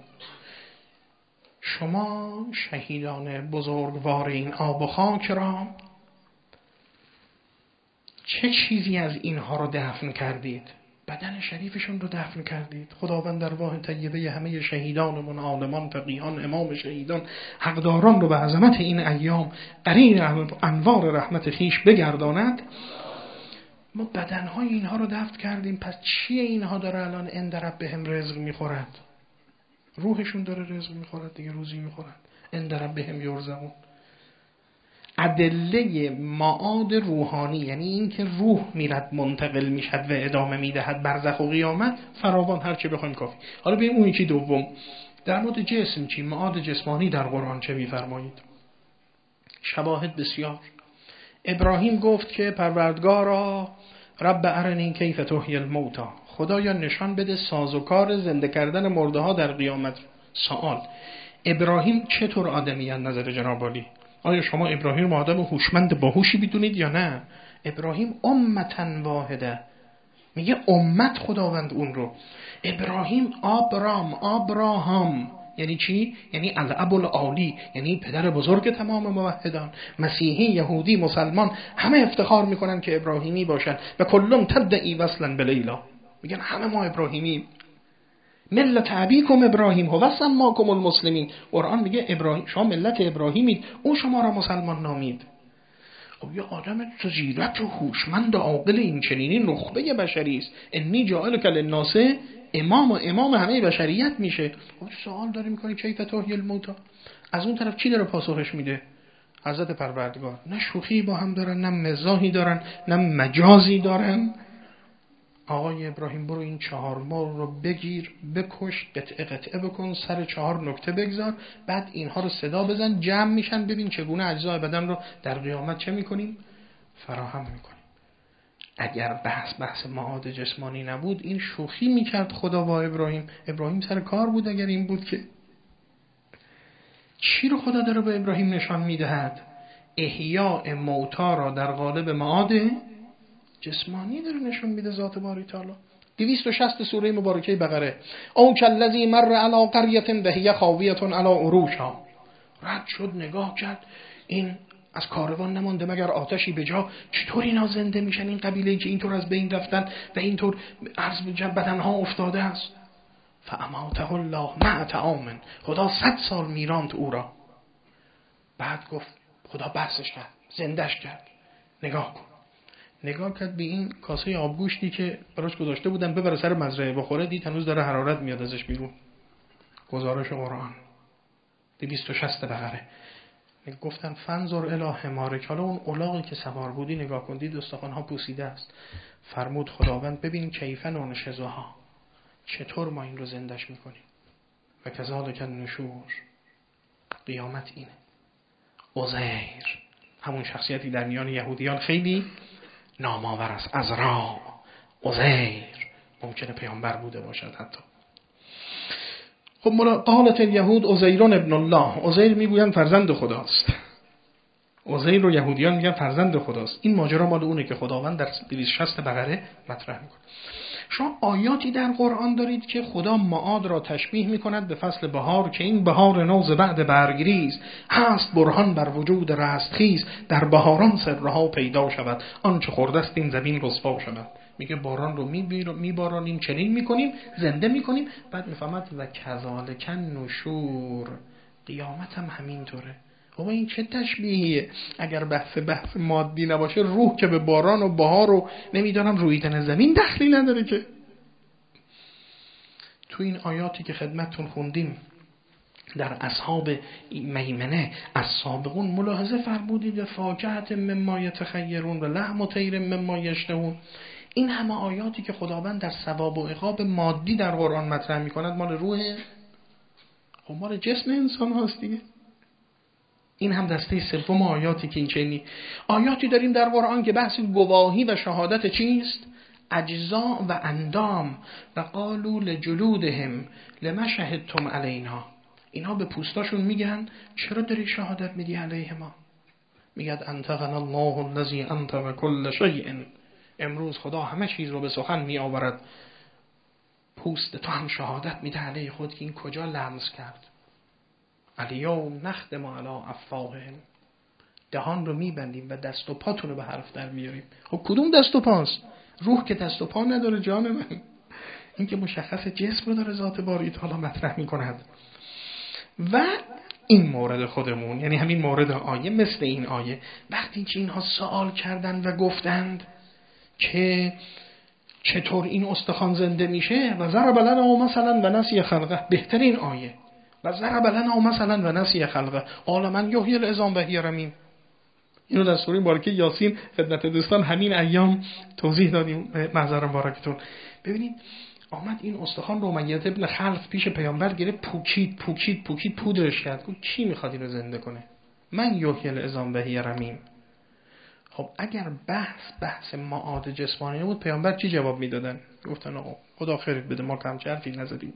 شما شهیدان بزرگوار این آب و خاک را چه چیزی از اینها رو دفن کردید؟ بدن شریفشون رو دفن کردید. خداوند در راه طیبه همه شهیدانمون، عالمان، فقیهان، امام شهیدان، حقداران رو به عظمت این ایام قرین انوار رحمت خیش بگرداند. ما بدنهای اینها رو دفن کردیم، پس چیه اینها داره الان عند ربهم رزق میخورد؟ روحشون داره رزق میخورد دیگه، روزی میخورد. عند ربهم یرزقون. ادله معاد روحانی، یعنی این که روح میرد منتقل میشد و ادامه میدهد برزخ و قیامت، فراوان هر چی بخوایم کافی. حالا ببینیم اون یکی دوم در مورد جسم چی؟ معاد جسمانی در قرآن چه میفرمایید؟ شواهد بسیار. ابراهیم گفت که پروردگارا رب ارنی کیف تحیی الموتی، خدایا نشان بده سازوکار زنده کردن مرده ها در قیامت. سوال: ابراهیم چطور آدمی از نظر جناب عالی؟ آیا شما ابراهیم آدم هوشمند باهوشی بدونید یا نه؟ ابراهیم امتن واحده، میگه امت خداوند اون رو. ابراهیم آبرام، آبراهام یعنی چی؟ یعنی الاب العالی، یعنی پدر بزرگ تمام موحدان. مسیحی، یهودی، مسلمان همه افتخار میکنن که ابراهیمی باشن و کلهم تدعی وصلا بلیلا، میگن همه ما ابراهیمی. ملت ابیکم ابراهیم هو سماکم المسلمین. قرآن میگه ابراهیم، شما ملت ابراهیمید، او شما را مسلمان نامید. خب یه آدم زیرک و هوشمند و عاقل این چنینی نخبه بشری است. انی جاعلک للناس امام و امام همه بشریت میشه. خب سوال داره میکنه کیف تحیی الموتی. از اون طرف چی داره پاسخش میده؟ حضرت پروردگار. نه شوخی با هم دارن، نه مزاحی دارن، نه مجازی دارن. آقای ابراهیم برو این چهار مار رو بگیر، بکش، قطعه قطعه بکن، سر چهار نکته بگذار، بعد اینها رو صدا بزن، جمع میشن، ببین چگونه اجزای بدن رو در قیامت چه میکنیم؟ فراهم میکنیم. اگر بحث بحث معاد جسمانی نبود این شوخی میکرد خدا با ابراهیم. ابراهیم سر کار بود. اگر این بود که چی رو خدا داره به ابراهیم نشان میدهد؟ احیاء موتا را در قالب معاد جسمانی داره نشون میده ذات باری تعالی. دویست و شصت سوره مبارکه بقره. او کالذی مر علی قریة وهی خاویة علی عروشها، رد شد نگاه کرد، این از کاروان نمانده مگر آتشی به جا. چطور اینا زنده میشن این قبیله که اینطور از بین رفتن و اینطور عرض بدنها افتاده است؟ فاماته الله مع طعام، خدا صد سال میراند او را. بعد گفت خدا بحثش کرد، زندش کرد. نگاه کن، نگاه کرد به این کاسه آبگوشتی که براش گذاشته بودن ببره سر مزرعه بخوره، دید هنوز داره حرارت میاد ازش بیرون. گزارش قرآن دویست و شصت بقره. گفتن فنظر الی حمارک، حالا اون الاغی که سوار بودی نگاه کن، دید استخوان‌ها پوسیده است. فرمود خداوند ببین کیف ننشزها، چطور ما این رو زندش میکنیم. و کذالک النشور، قیامت اینه. عزیر، همون شخصیتی در میان یهودیان خیلی نامآور است، عذرا. عزیر ممکنه پیامبر بوده باشد حتی. خب قالت الیهود عزیرون ابن الله، عزیر میگوین فرزند خداست. عزیر رو یهودیان میگن فرزند خداست. این ماجرا مال اونه که خداوند در دویست و شصت بقره مطرح میکنه. شما آیاتی در قرآن دارید که خدا معاد را تشبیه میکند به فصل بهار که این بهار نوز بعد برگریز هست، برهان بر وجود رستخیز، در بهاران سرها پیدا شود، آنچه خوردست این زمین رسوا شود. میگه باران رو میبارانیم، چنین میکنیم، زنده میکنیم. بعد میفهمد و کذالک النشور، قیامت هم همینطوره. خب این چه تشبیهیه؟ اگر بحث بحث مادی نباشه، روح که به باران و بهار و نمیدونم رویدن زمین دخلی نداره که. تو این آیاتی که خدمتتون خوندیم در اصحاب میمنه از سابقون ملاحظه فرمودید فاکهة مما یتخیرون و لحم طیر مما یشتهون. این همه آیاتی که خداوند در ثواب و عقاب مادی در قرآن مطرح میکند مال روح، خب مال جسم انسان هاست دیگه. این هم دسته سوم آیاتی که این چنین آیاتی داریم در قرآن که بحث گواهی و شهادت چیست؟ اجزا و اندام. و قالوا لجلودهم لما شهدتم علینا، اینا به پوستاشون میگن چرا داری شهادت میدی علیه ما؟ میگد انطقنا الله الذی انطق كل شیء، امروز خدا همه چیز رو به سخن می آورد، پوست تو هم شهادت میده علیه خود که این کجا لمس کرد. الیوم نختم علی افواههم، دهان رو میبندیم و دست و پاتون رو به حرف در میاریم. خب کدوم دست و پاست؟ روح که دست و پا نداره جان من. این که مشخص جسم رو داره ذات باری تعالی مطرح میکند. و این مورد خودمون، یعنی همین مورد آیه، مثل این آیه وقتی که اینها سوال کردند و گفتند که چطور این استخوان زنده میشه و ضرب لنا مثلا و نسی خلقه، بهترین آیه، و ضرب لنا مثلا و نسی خلقه قال من یحیی العظام و هی رمیم. اینو در سوره مبارکه یاسین خدمت دوستان همین ایام توضیح دادیم، محضر مبارکتون. ببینید آمد این استخوان رو امیت ابن خلف پیش پیامبر گرفت، پوکید پوکید پوکید پودرش کرد. گفت کی میخواد اینو زنده کنه؟ من یحیی العظام و هی رمیم. خب اگر بحث بحث معاد جسمانی بود پیامبر چی جواب میدادن؟ گفتن آقا خدا خیرت بده ما کم چه حرفی نزدیم.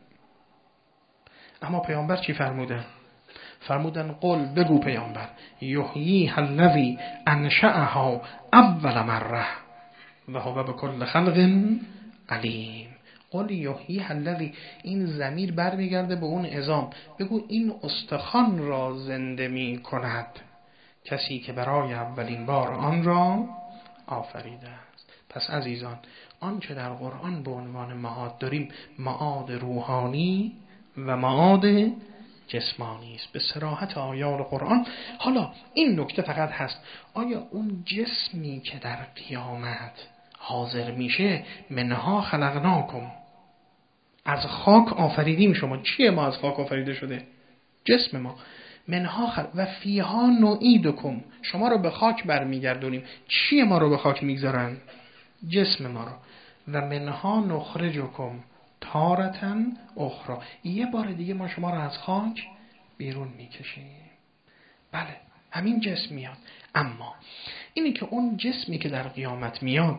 اما پیامبر چی فرمودن؟ فرمودن قل، بگو پیامبر، یحییها الذی انشأها اول مره و هو بكل خلق علیم. قل یحییها الذی، این ضمیر برمیگرده به اون عظام، بگو این استخوان را زنده می کند کسی که برای اولین بار آن را آفریده است. پس عزیزان آنچه در قرآن به عنوان معاد داریم معاد روحانی و معاد جسمانی است به صراحت آیات قرآن. حالا این نکته فقط هست، آیا اون جسمی که در قیامت حاضر میشه منها خلقناکم، از خاک آفریدیم شما، چیه ما از خاک آفریده شده؟ جسم ما. منها خلق و فیها نعیدکم، شما رو به خاک برمیگردونیم. چیه ما رو به خاک میگذارن؟ جسم ما رو. و منها نخرجکم تارتن اخرى، یه بار دیگه ما شما رو از خاک بیرون میکشیم. بله همین جسم میاد، اما اینی که اون جسمی که در قیامت میاد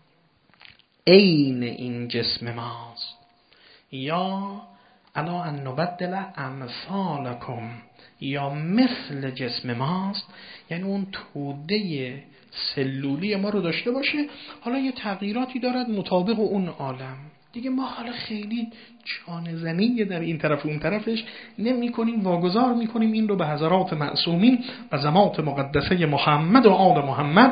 عین این جسم ماست، یا الا ان نبدل امثالکم، یا مثل جسم ماست، یعنی اون توده سلولی ما رو داشته باشه، حالا یه تغییراتی دارد مطابق اون عالم دیگه. ما حالا خیلی چانه زنی در این طرف و اون طرفش نمی کنیم، واگذار می کنیم این رو به حضرات معصومین و ذات مقدسه محمد و آل محمد.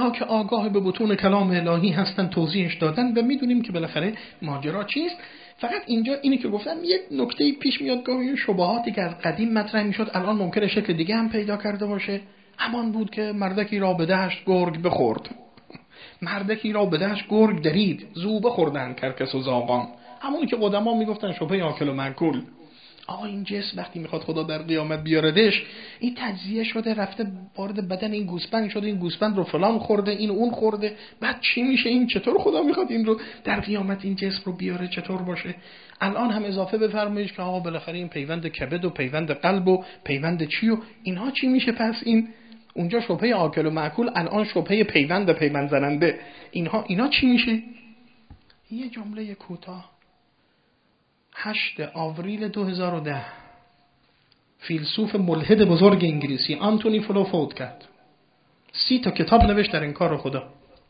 اینها که آگاه به بطون کلام الهی هستن توضیحش دادن و میدونیم که بالاخره ماجرا چیست. فقط اینجا اینی که گفتم یک نکته پیش میاد، گاهی شبهاتی که از قدیم مطرح میشد الان ممکنه شکل دیگه هم پیدا کرده باشه. همان بود که مردکی را به دشت گرگ بخورد، مردکی را به دشت گرگ درید، زو بخوردن کرکس و زاغان. همونی که قدما میگفتن شبهه آکل و مأکول. آقا این جسم وقتی میخواد خدا در قیامت بیاردش، این تجزیه شده رفته وارد بدن این گوسفند شده، این گوسفند رو فلان خورده، این اون خورده، بعد چی میشه؟ این چطور خدا میخواد این رو در قیامت این جسم رو بیاره چطور باشه؟ الان هم اضافه بفرمایید که آقا بالاخره این پیوند کبد و پیوند قلب و پیوند چی و اینها چی میشه؟ پس این اونجا شبهه آکل و مأکول، الان شبهه پیوند و پیوند زننده، اینها اینا چی میشه؟ یه جمله کوتاه. هشتم آوریل دو هزار و ده فیلسوف ملحد بزرگ انگلیسی آنتونی فلو فوت کرد. سی تا کتاب نوشت در انکار خدا.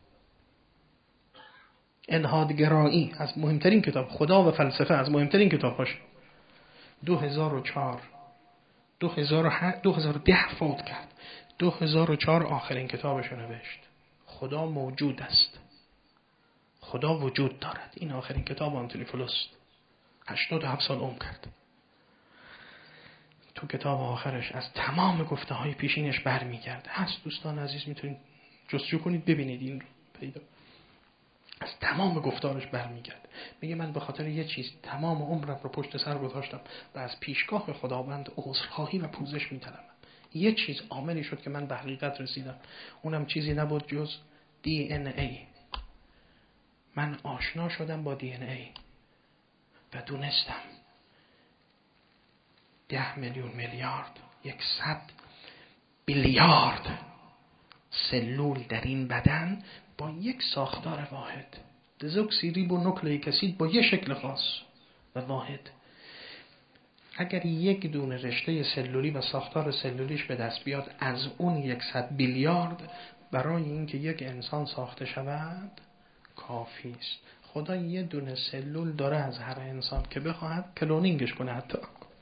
الحادگرایی از مهمترین کتاب، خدا و فلسفه از مهمترین کتاباش. دو هزار و چهار دو هزار و هشت دو هزار و ده فوت کرد. دو هزار و چهار آخرین کتابش رو نوشت. خدا موجود است، خدا وجود دارد. این آخرین کتاب آنتونی فلوست. هشتاد و هفت سال عمر کرد. تو کتاب آخرش از تمام گفته های پیشینش برمیگرده. هست دوستان عزیز، میتونید جستجو کنید ببینید این رو پیدا. از تمام گفتارش برمیگرده. میگه من به خاطر یه چیز تمام عمرم رو پشت سر گذاشتم و از پیشگاه خداوند عذرخواهی و پوزش میطلبم. یه چیز عاملی شد که من به حقیقت رسیدم، اونم چیزی نبود جز دی ان ای. من آشنا شدم با دی ان ای و دونستم ده میلیون میلیارد یکصد بیلیارد سلول در این بدن با یک ساختار واحد، دزوکسیریبو نوکلئیک اسید با یک شکل خاص و واحد. اگر یک دونه رشته سلولی و ساختار سلولیش به دست بیاد از اون یکصد بیلیارد برای اینکه یک انسان ساخته شود کافی است. خدا یه دونه سلول داره از هر انسان که بخواهد کلونینگش کنه. حتی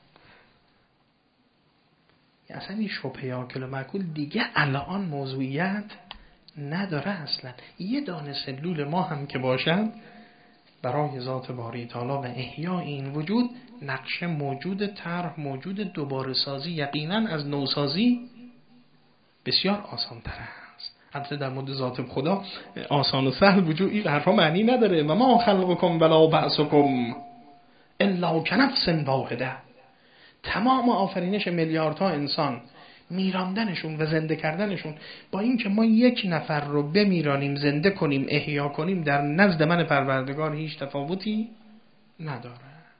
اصلا این شبهه آکل و مأکول دیگه الان موضوعیت نداره. اصلا یه دانه سلول ما هم که باشد برای ذات باری تعالی و احیای این وجود نقشه موجود، طرح موجود، دوباره سازی یقینا از نوسازی بسیار آسان تر است. البته در مورد ذات خدا آسان و سهل وجود این حرفا معنی نداره. و ما خلقکم ولا بعثکم الا کنفس واحده. تمام آفرینش میلیاردها انسان، میراندنشون و زنده کردنشون با اینکه ما یک نفر رو بمیرانیم زنده کنیم احیا کنیم در نزد من پروردگار هیچ تفاوتی نداره.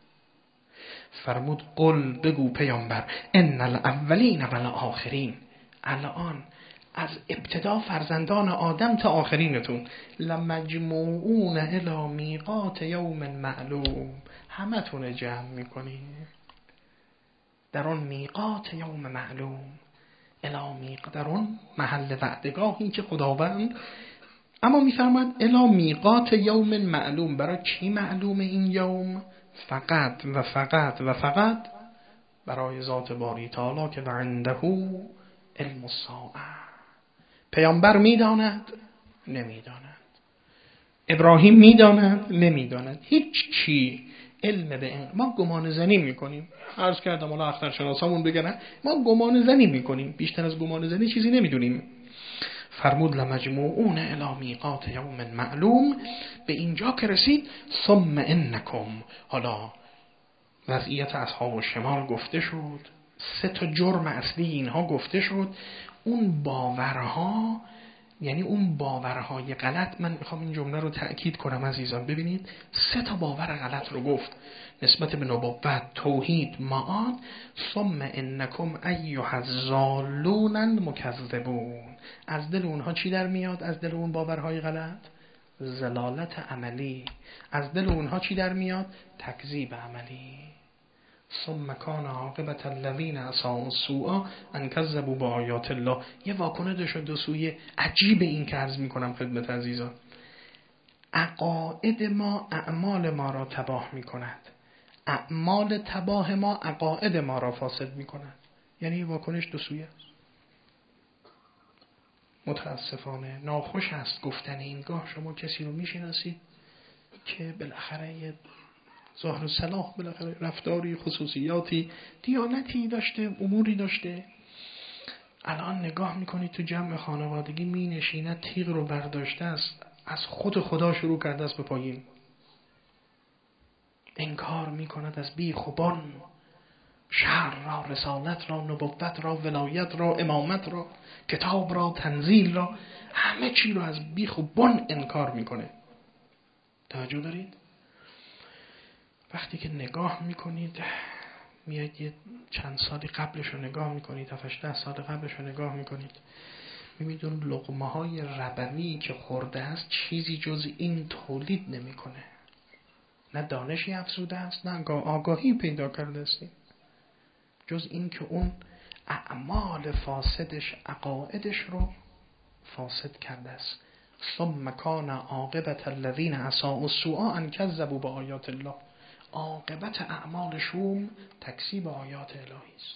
فرمود قل بگو پیامبر ان الاولین و الاخرین، الان از ابتدا فرزندان آدم تا آخرینتون لمجموعون الی میقات یوم معلوم، همه تونه جمع میکنیم در اون میقات یوم معلوم. الی میقات در اون محل وعدگاهی که خداوند اما میفرماد الی میقات یوم معلوم. برای چی معلوم این یوم؟ فقط و فقط و فقط برای ذات باری تعالی که عنده علم الساعه. پیامبر میداند نمیداند، ابراهیم میداند نمیداند، هیچ چی علم به این. ما گمان زنی میکنیم. عرض کردم حالا اخترشناسامون بگن ما گمان زنی میکنیم، بیشتر از گمان زنی چیزی نمیدونیم. فرمود لمجموعون الی میقات یوم معلوم. به اینجا که رسید ثم انکم، حالا وضعیت اصحاب الشمال گفته شد، سه تا جرم اصلی اینها گفته شد. اون باورها، یعنی اون باورهای غلط، من میخوام این جمله رو تأکید کنم عزیزان. ببینید سه تا باور غلط رو گفت نسبت به نبوت، توحید، معاد. ثم انکم ایها الضالون المکذبون. از دل اونها چی در میاد؟ از دل اون باورهای غلط ضلالت عملی. از دل اونها چی در میاد؟ تکذیب عملی. ثم کان عاقبت الذین عصوا السوء ان کذبوا بآیات الله. یه واکنش دو سویه عجیب این که عرض میکنم خدمت عزیزان. عقاید ما اعمال ما را تباه میکند، اعمال تباه ما عقاید ما را فاسد میکند. یعنی واکنش دو سویه است. متاسفانه ناخوش است گفتن این. گاه شما کسی رو میشناسید که بالاخره یه ظاهر صلاح، بالاخره رفتاری، خصوصیاتی، دیانتی داشته، اموری داشته، الان نگاه میکنید تو جمع خانوادگی می نشیند تیغ رو برداشته است، از خود خدا شروع کرده است به پایین، انکار میکند از بیخ و بن، شرع را، رسالت را، نبوت را، ولایت را، امامت را، کتاب را، تنزیل را، همه چی رو از بیخ و بن انکار میکنه. توجه دارید؟ وقتی که نگاه میکنید، میاد یه چند سالی قبلش رو نگاه میکنید، هفت هشت سال قبلش رو نگاه میکنید، میبینید اون لقمه های ربوی که خورده است چیزی جز این تولید نمیکنه. نه دانشی افزوده است، نه آگاهی پیدا کرده است، جز این که اون اعمال فاسدش، عقایدش رو فاسد کرده است. ثم کان عاقبت الذین اساءوا السوء ان کذبوا بآیات الله. عاقبت اعمال شوم تکذیب آیات الهی است.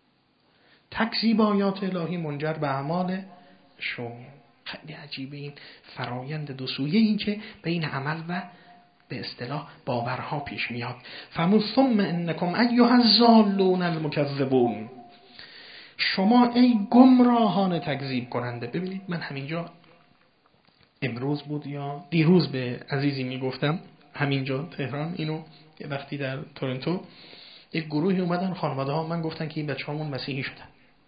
تکذیب آیات الهی منجر به اعمال شوم. خیلی عجیبه این فرایند دو سویه، این که بین عمل و به اصطلاح باورها پیش میاد. فمو ثم انکم ایها الضالون المکذبون، شما ای گمراهان تکذیب کننده. ببینید من همینجا امروز بود یا دیروز به عزیزی میگفتم همینجا تهران، اینو یه وقتی در تورنتو یک گروهی اومدن، خانواده ها من گفتن که این بچه‌هامون مسیحی شدن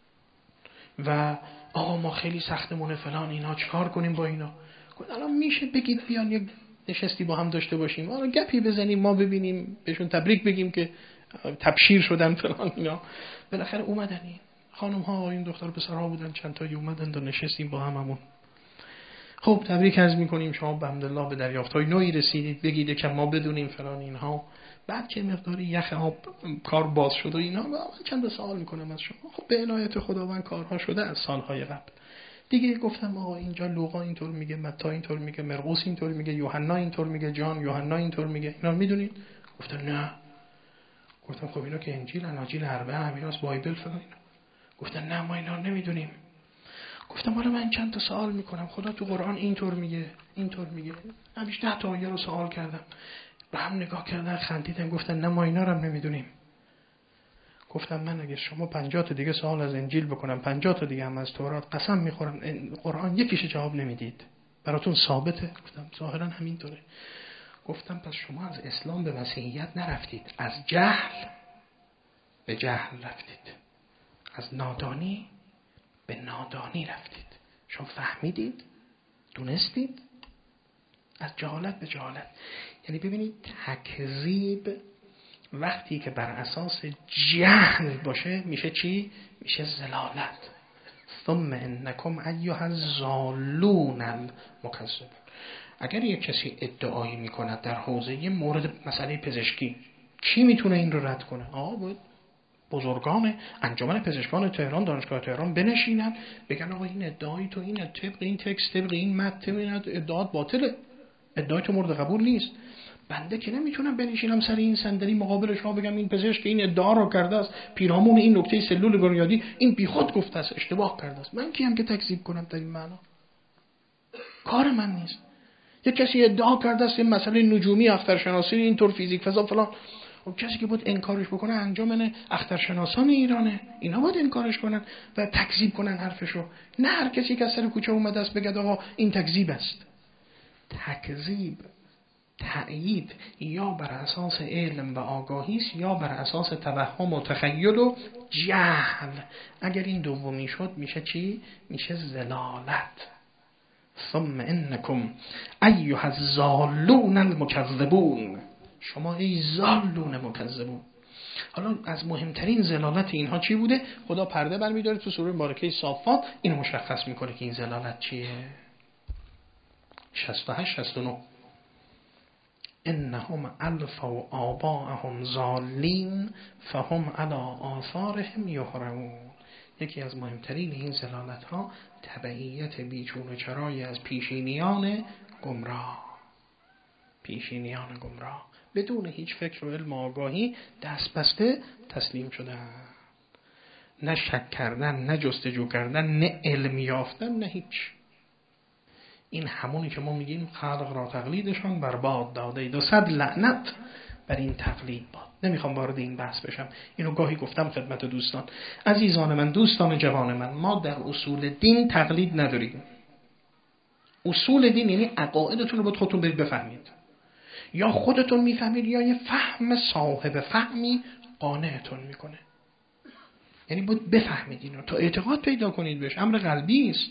و آقا ما خیلی سختمونه فلان، اینا چیکار کنیم با اینا؟ گفتن الان میشه بگید بیان یک نشستی با هم داشته باشیم، حالا گپی بزنیم، ما ببینیم، بهشون تبریک بگیم که تبشیر شدن فلان اینا. بالاخره اومدن این خانم ها و این دختر پسرها بودن، چند تایی اومدن و نشستیم با هممون. خب تبریک عرض می‌کنیم شما به الحمدلله به دریافت‌های نوعی رسیدید، بگید که ما بدونیم فلان اینها. بعد که مقداری یخ آب کار باز شد و اینا، من چند سوال می‌کنم از شما. خب به عنایت خداوند کارها شده از سال‌های قبل دیگه. گفتم آقا اینجا لوقا اینطور میگه، متی اینطور میگه، مرقس اینطور میگه، یوحنا اینطور میگه، جان یوحنا اینطور میگه، اینا میدونید؟ گفتن نه. گفتم خب اینا که انجیل، اناجیل اربعه همیناست، بایبل فلان اینا. گفتن نه ما اینا نمیدونیم. گفتم حالا من چند تا سوال میکنم، خدا تو قرآن اینطور میگه، اینطور میگه. همیشه ده تا آیه رو سوال کردم، به هم نگاه کردن خندیدن، گفتن نه ما اینا رو هم نمیدونیم. گفتم من اگه شما پنجاه تا دیگه سوال از انجیل بکنم، پنجاه تا دیگه هم از تورات، قسم میخورم قرآن یکیش جواب نمیدید. براتون ثابته؟ گفتم ظاهرا همینطوره. گفتم پس شما از اسلام به مسیحیت نرفتید، از جهل به جهل رفتید، از نادانی به نادانی رفتید. شما فهمیدید؟ دونستید؟ از جهالت به جهالت. یعنی ببینید تکذیب وقتی که بر اساس جهل باشه میشه چی؟ میشه ضلالت. ثم انکم ایها الضالون المکذبون. اگر یک کسی ادعایی میکند در حوزه یه مورد مسئله پزشکی، کی میتونه این رو رد کنه؟ آقا بود بزرگان انجمن پزشکان تهران، دانشگاه تهران بنشینن بگن آقا این ادعای تو، این طبق این تکست، طبق این متن، این ادعات باطله، ادعای تو مورد قبول نیست. بنده که نمیتونم بنشینم سر این صندلی مقابل شما بگم این پزشک این ادعا رو کرده است، پیرامون این نکته سلول بنیادی این بیخود گفته است، اشتباه کرده است. من کیم که تکذیب کنم در این معنا؟ کار من نیست. یک کسی ادعا کرده است این مسئله نجومی، اخترشناسی، اینطور فیزیک فضا فلان، و کسی که بود انکارش بکنه انجمن اخترشناسان ایرانه، اینا باید انکارش کنن و تکذیب کنن حرفشو. نه هر کسی که از سر کوچه اومده است بگه آقا این تکذیب است. تکذیب تأیید یا بر اساس علم و آگاهی است یا بر اساس توهم و تخیل و جهل. اگر این دومی شد میشه چی؟ میشه ضلالت. ثم انکم ایها الضالون المکذبون، شما ای ضالون مکذبون. حالا از مهمترین ضلالت اینها چی بوده؟ خدا پرده برمی‌داره تو سوره مبارکه صافات اینو مشخص میکنه که این ضلالت چیه. شصت و هشت شصت و نه انهم الفوا آباءهم ضالین فهم علی آثارهم یهرعون. یکی از مهمترین این ضلالت ها تبعیت بیچون و چرای از پیشینیان گمراه، پیشینیان گمراه بدون هیچ فکر و علم و آگاهی دست بسته تسلیم شدن. نه شک کردن، نه جستجو کردن، نه علم یافتن، نه هیچ. این همونی که ما میگیم خلق را تقلیدشان برباد داده اید و صد لعنت بر این تقلید باد. نمیخوام وارد این بحث بشم، اینو گاهی گفتم خدمت دوستان. عزیزان من، دوستان جوان من، ما در اصول دین تقلید نداریم. اصول دین یعنی عقایدتون رو باید خودتون برید بفهمید، یا خودتون میفهمید یا یه فهم صاحب فهمی قانعتون میکنه. یعنی باید بفهمید اینو تا اعتقاد پیدا کنید بهش. امر قلبی است.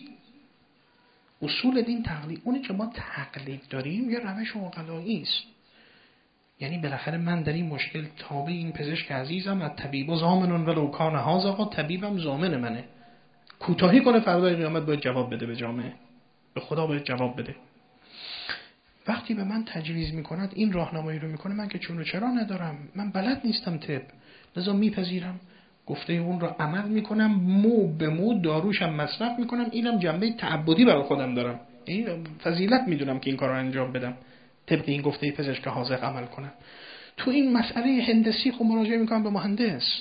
اصول دین تقلید، اونی که ما تقلید داریم یه روش عقلایی است. یعنی بالاخره من در این مشکل تابع این پزشک عزیزم، از طبیب زامنون ولو کان هذا، آقا طبیبم زامن منه، کوتاهی کنه فردای قیامت باید جواب بده به جامعه، به خدا باید جواب بده. وقتی به من تجویز میکند، این راهنمایی رو میکنه، من که چون و چرا ندارم، من بلد نیستم طب، لذا میپذیرم، گفته اون رو عمل میکنم، مو به مو داروشم مصرف میکنم، اینم جنبه تعبدی برای خودم دارم، این فضیلت میدونم که این کار رو انجام بدم طبق این گفته پزشک حاذق عمل کنم. تو این مسئله هندسی خب مراجعه میکنم به مهندس.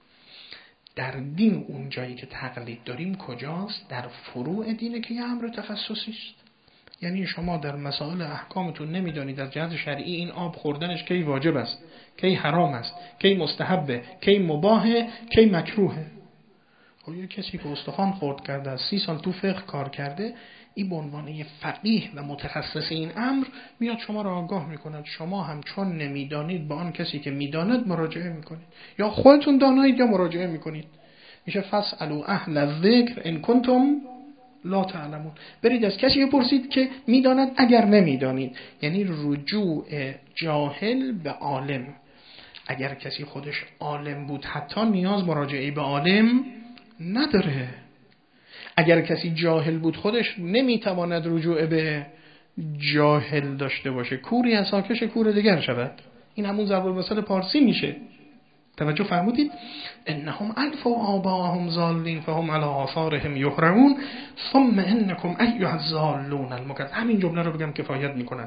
در دین اون جایی که تقلید داریم کجاست؟ در فروع دینه که یه امر تخصصی است. یعنی شما در مسائل احکامتون نمیدانید از جهت شرعی این آب خوردنش کی واجب است، کی حرام است، کی مستحبه، کی مباهه، کی مکروهه. خب یه کسی که استخوان خورد کرده از سی سال تو فقه کار کرده، این به عنوان یه فقیه و متخصص این امر میاد شما را آگاه میکند. شما هم چون نمیدانید با آن کسی که میداند مراجعه میکنید، یا خودتون دانایید یا مراجعه میکنید. میشه فاسألوا اهل الذکر ان کنتم لا تعلمون. برید از کسی بپرسید که میداند اگر نمیدانید. یعنی رجوع جاهل به عالم. اگر کسی خودش عالم بود حتی نیاز مراجعه به عالم نداره. اگر کسی جاهل بود خودش نمیتواند رجوع به جاهل داشته باشه. کوری از ساکش کور دیگر شود. این همون ضرب المثل پارسی میشه. توجه فرمودید؟ انهم الفوا آباءهم ضالین فهم علی آثارهم یهرعون ثم انکم ایها الضالون المکذبون. همین جمله رو بگم کفایت میکند.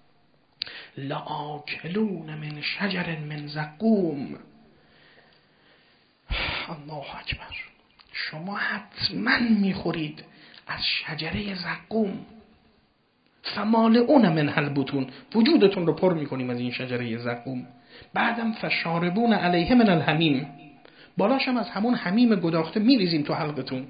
لآکلون من شجر من زقوم. الله اکبر. شما حتما میخورید از شجره زقوم. فمالئون منها البطون. وجودتون رو پر میکنیم از این شجره زقوم. بعدم فشاربون علیه من الحمیم. بالاشم از همون حمیم گداخته میریزیم تو حلقتون.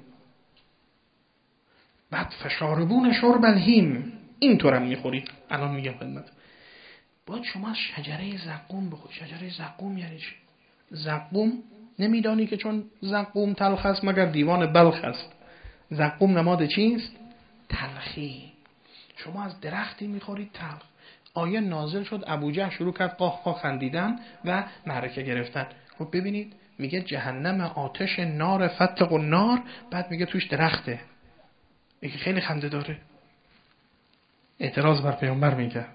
بعد فشاربون شرب الهیم. اینطورم میخورید. الان میگم خدمت. باید شما از شجره زقوم بخورید. شجره زقوم یعنی چی؟ زقوم نمیدانی که چون زقوم تلخ است مگر دیوان بلخ است. زقوم نماد چیست؟ تلخی. شما از درختی میخورید تلخ. آیه نازل شد، ابوجهل شروع کرد قاه قاه خندیدن و معرکه گرفتن. خب ببینید میگه جهنم آتش نار فتق و نار، بعد میگه توش درخته. میگه خیلی خنده داره. اعتراض بر پیامبر میکرد.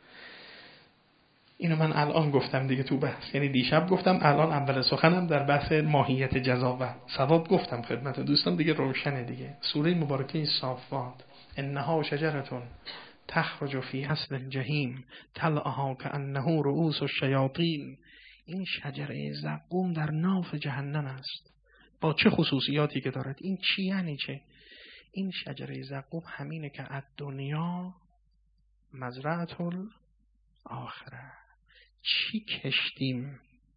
اینو من الان گفتم دیگه تو بحث، یعنی دیشب گفتم، الان اول سخنم در بحث ماهیت جزا و ثواب گفتم خدمت دوستان دیگه روشنه دیگه. سوره مبارکه صافات، انها شجرتون تخرج فی اصل الجحیم طلعها کانه رؤوس الشیاطین. این شجره زقوم در ناف جهنم است. با چه خصوصیاتی که دارد؟ این چی یعنی چه؟ این شجره زقوم همینه که از دنیا مزرعه الاخره. چی کشتیم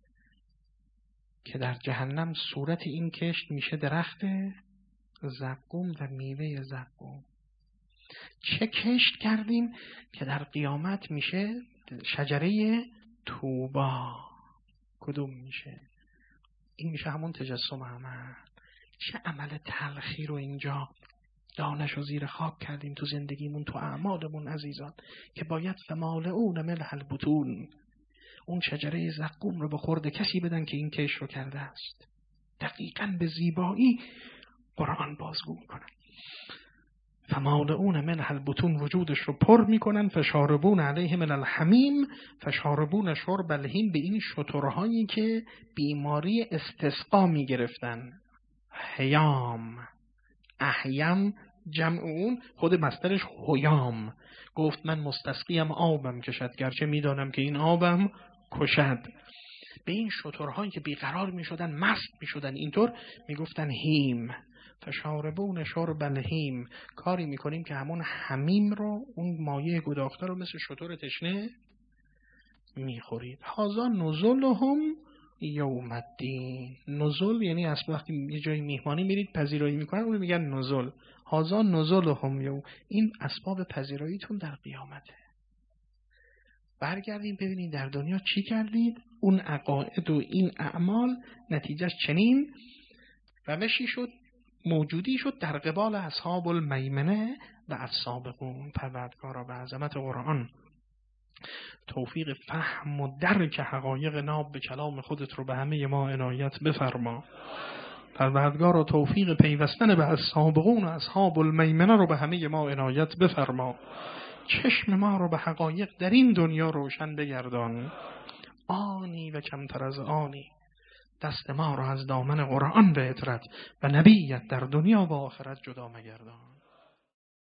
که در جهنم صورت این کشت میشه درخت زقوم و میوه زقوم؟ چه کشت کردیم که در قیامت میشه شجره توبا؟ کدوم میشه؟ این میشه همون تجسم عمل. چه عمل تلخی رو اینجا دانش رو زیر خاک کردیم تو زندگیمون، تو اعمالمون عزیزان، که باید فمالئون منها البطون. اون شجره زقوم رو به خورد کسی بدن که این کش رو کرده است. دقیقاً به زیبایی قرآن بازگو میکنن. فمالئون منها البطون، وجودش رو پر میکنن. فشاربون علیه من الحمیم، فشاربون شرب الهیم، به این شترهایی که بیماری استسقا میگرفتن. حیام، احیم جمع اون، خود مصدرش حیام. گفت من مستسقیم آبم کشد، گرچه میدانم که این آبم کشد. به این شترهایی که بیقرار می شدن، مست می شدن، اینطور می گفتن هیم، فشاربون شرب الهیم، کاری می کنیم که همون حمیم رو، اون مایه گداخته رو مثل شتر تشنه می خورید. هازا نزلهم یوم الدین. نزل یعنی از وقتی یه جایی میهمانی میرید پذیرایی میکنن، اون میگن نزل. هازا نزلهم یوم، این اسباب پذیراییتون در قیامته. برگردین ببینید در دنیا چی کردید، اون عقاید و این اعمال نتیجهش چنین روشی شد، موجودی شد در قبال اصحاب المیمنه و السابقون. پروردگارا به عظمت قرآن توفیق فهم و درک حقایق ناب به کلام خودت رو به همه ما عنایت بفرما. پروردگارا توفیق پیوستن به السابقون و اصحاب المیمنه رو به همه ما عنایت بفرما. چشم ما رو به حقایق در این دنیا روشن بگردان. آنی و کمتر از آنی، دست ما رو از دامن قرآن به عطرت و نبیت در دنیا و آخرت جدا مگردان.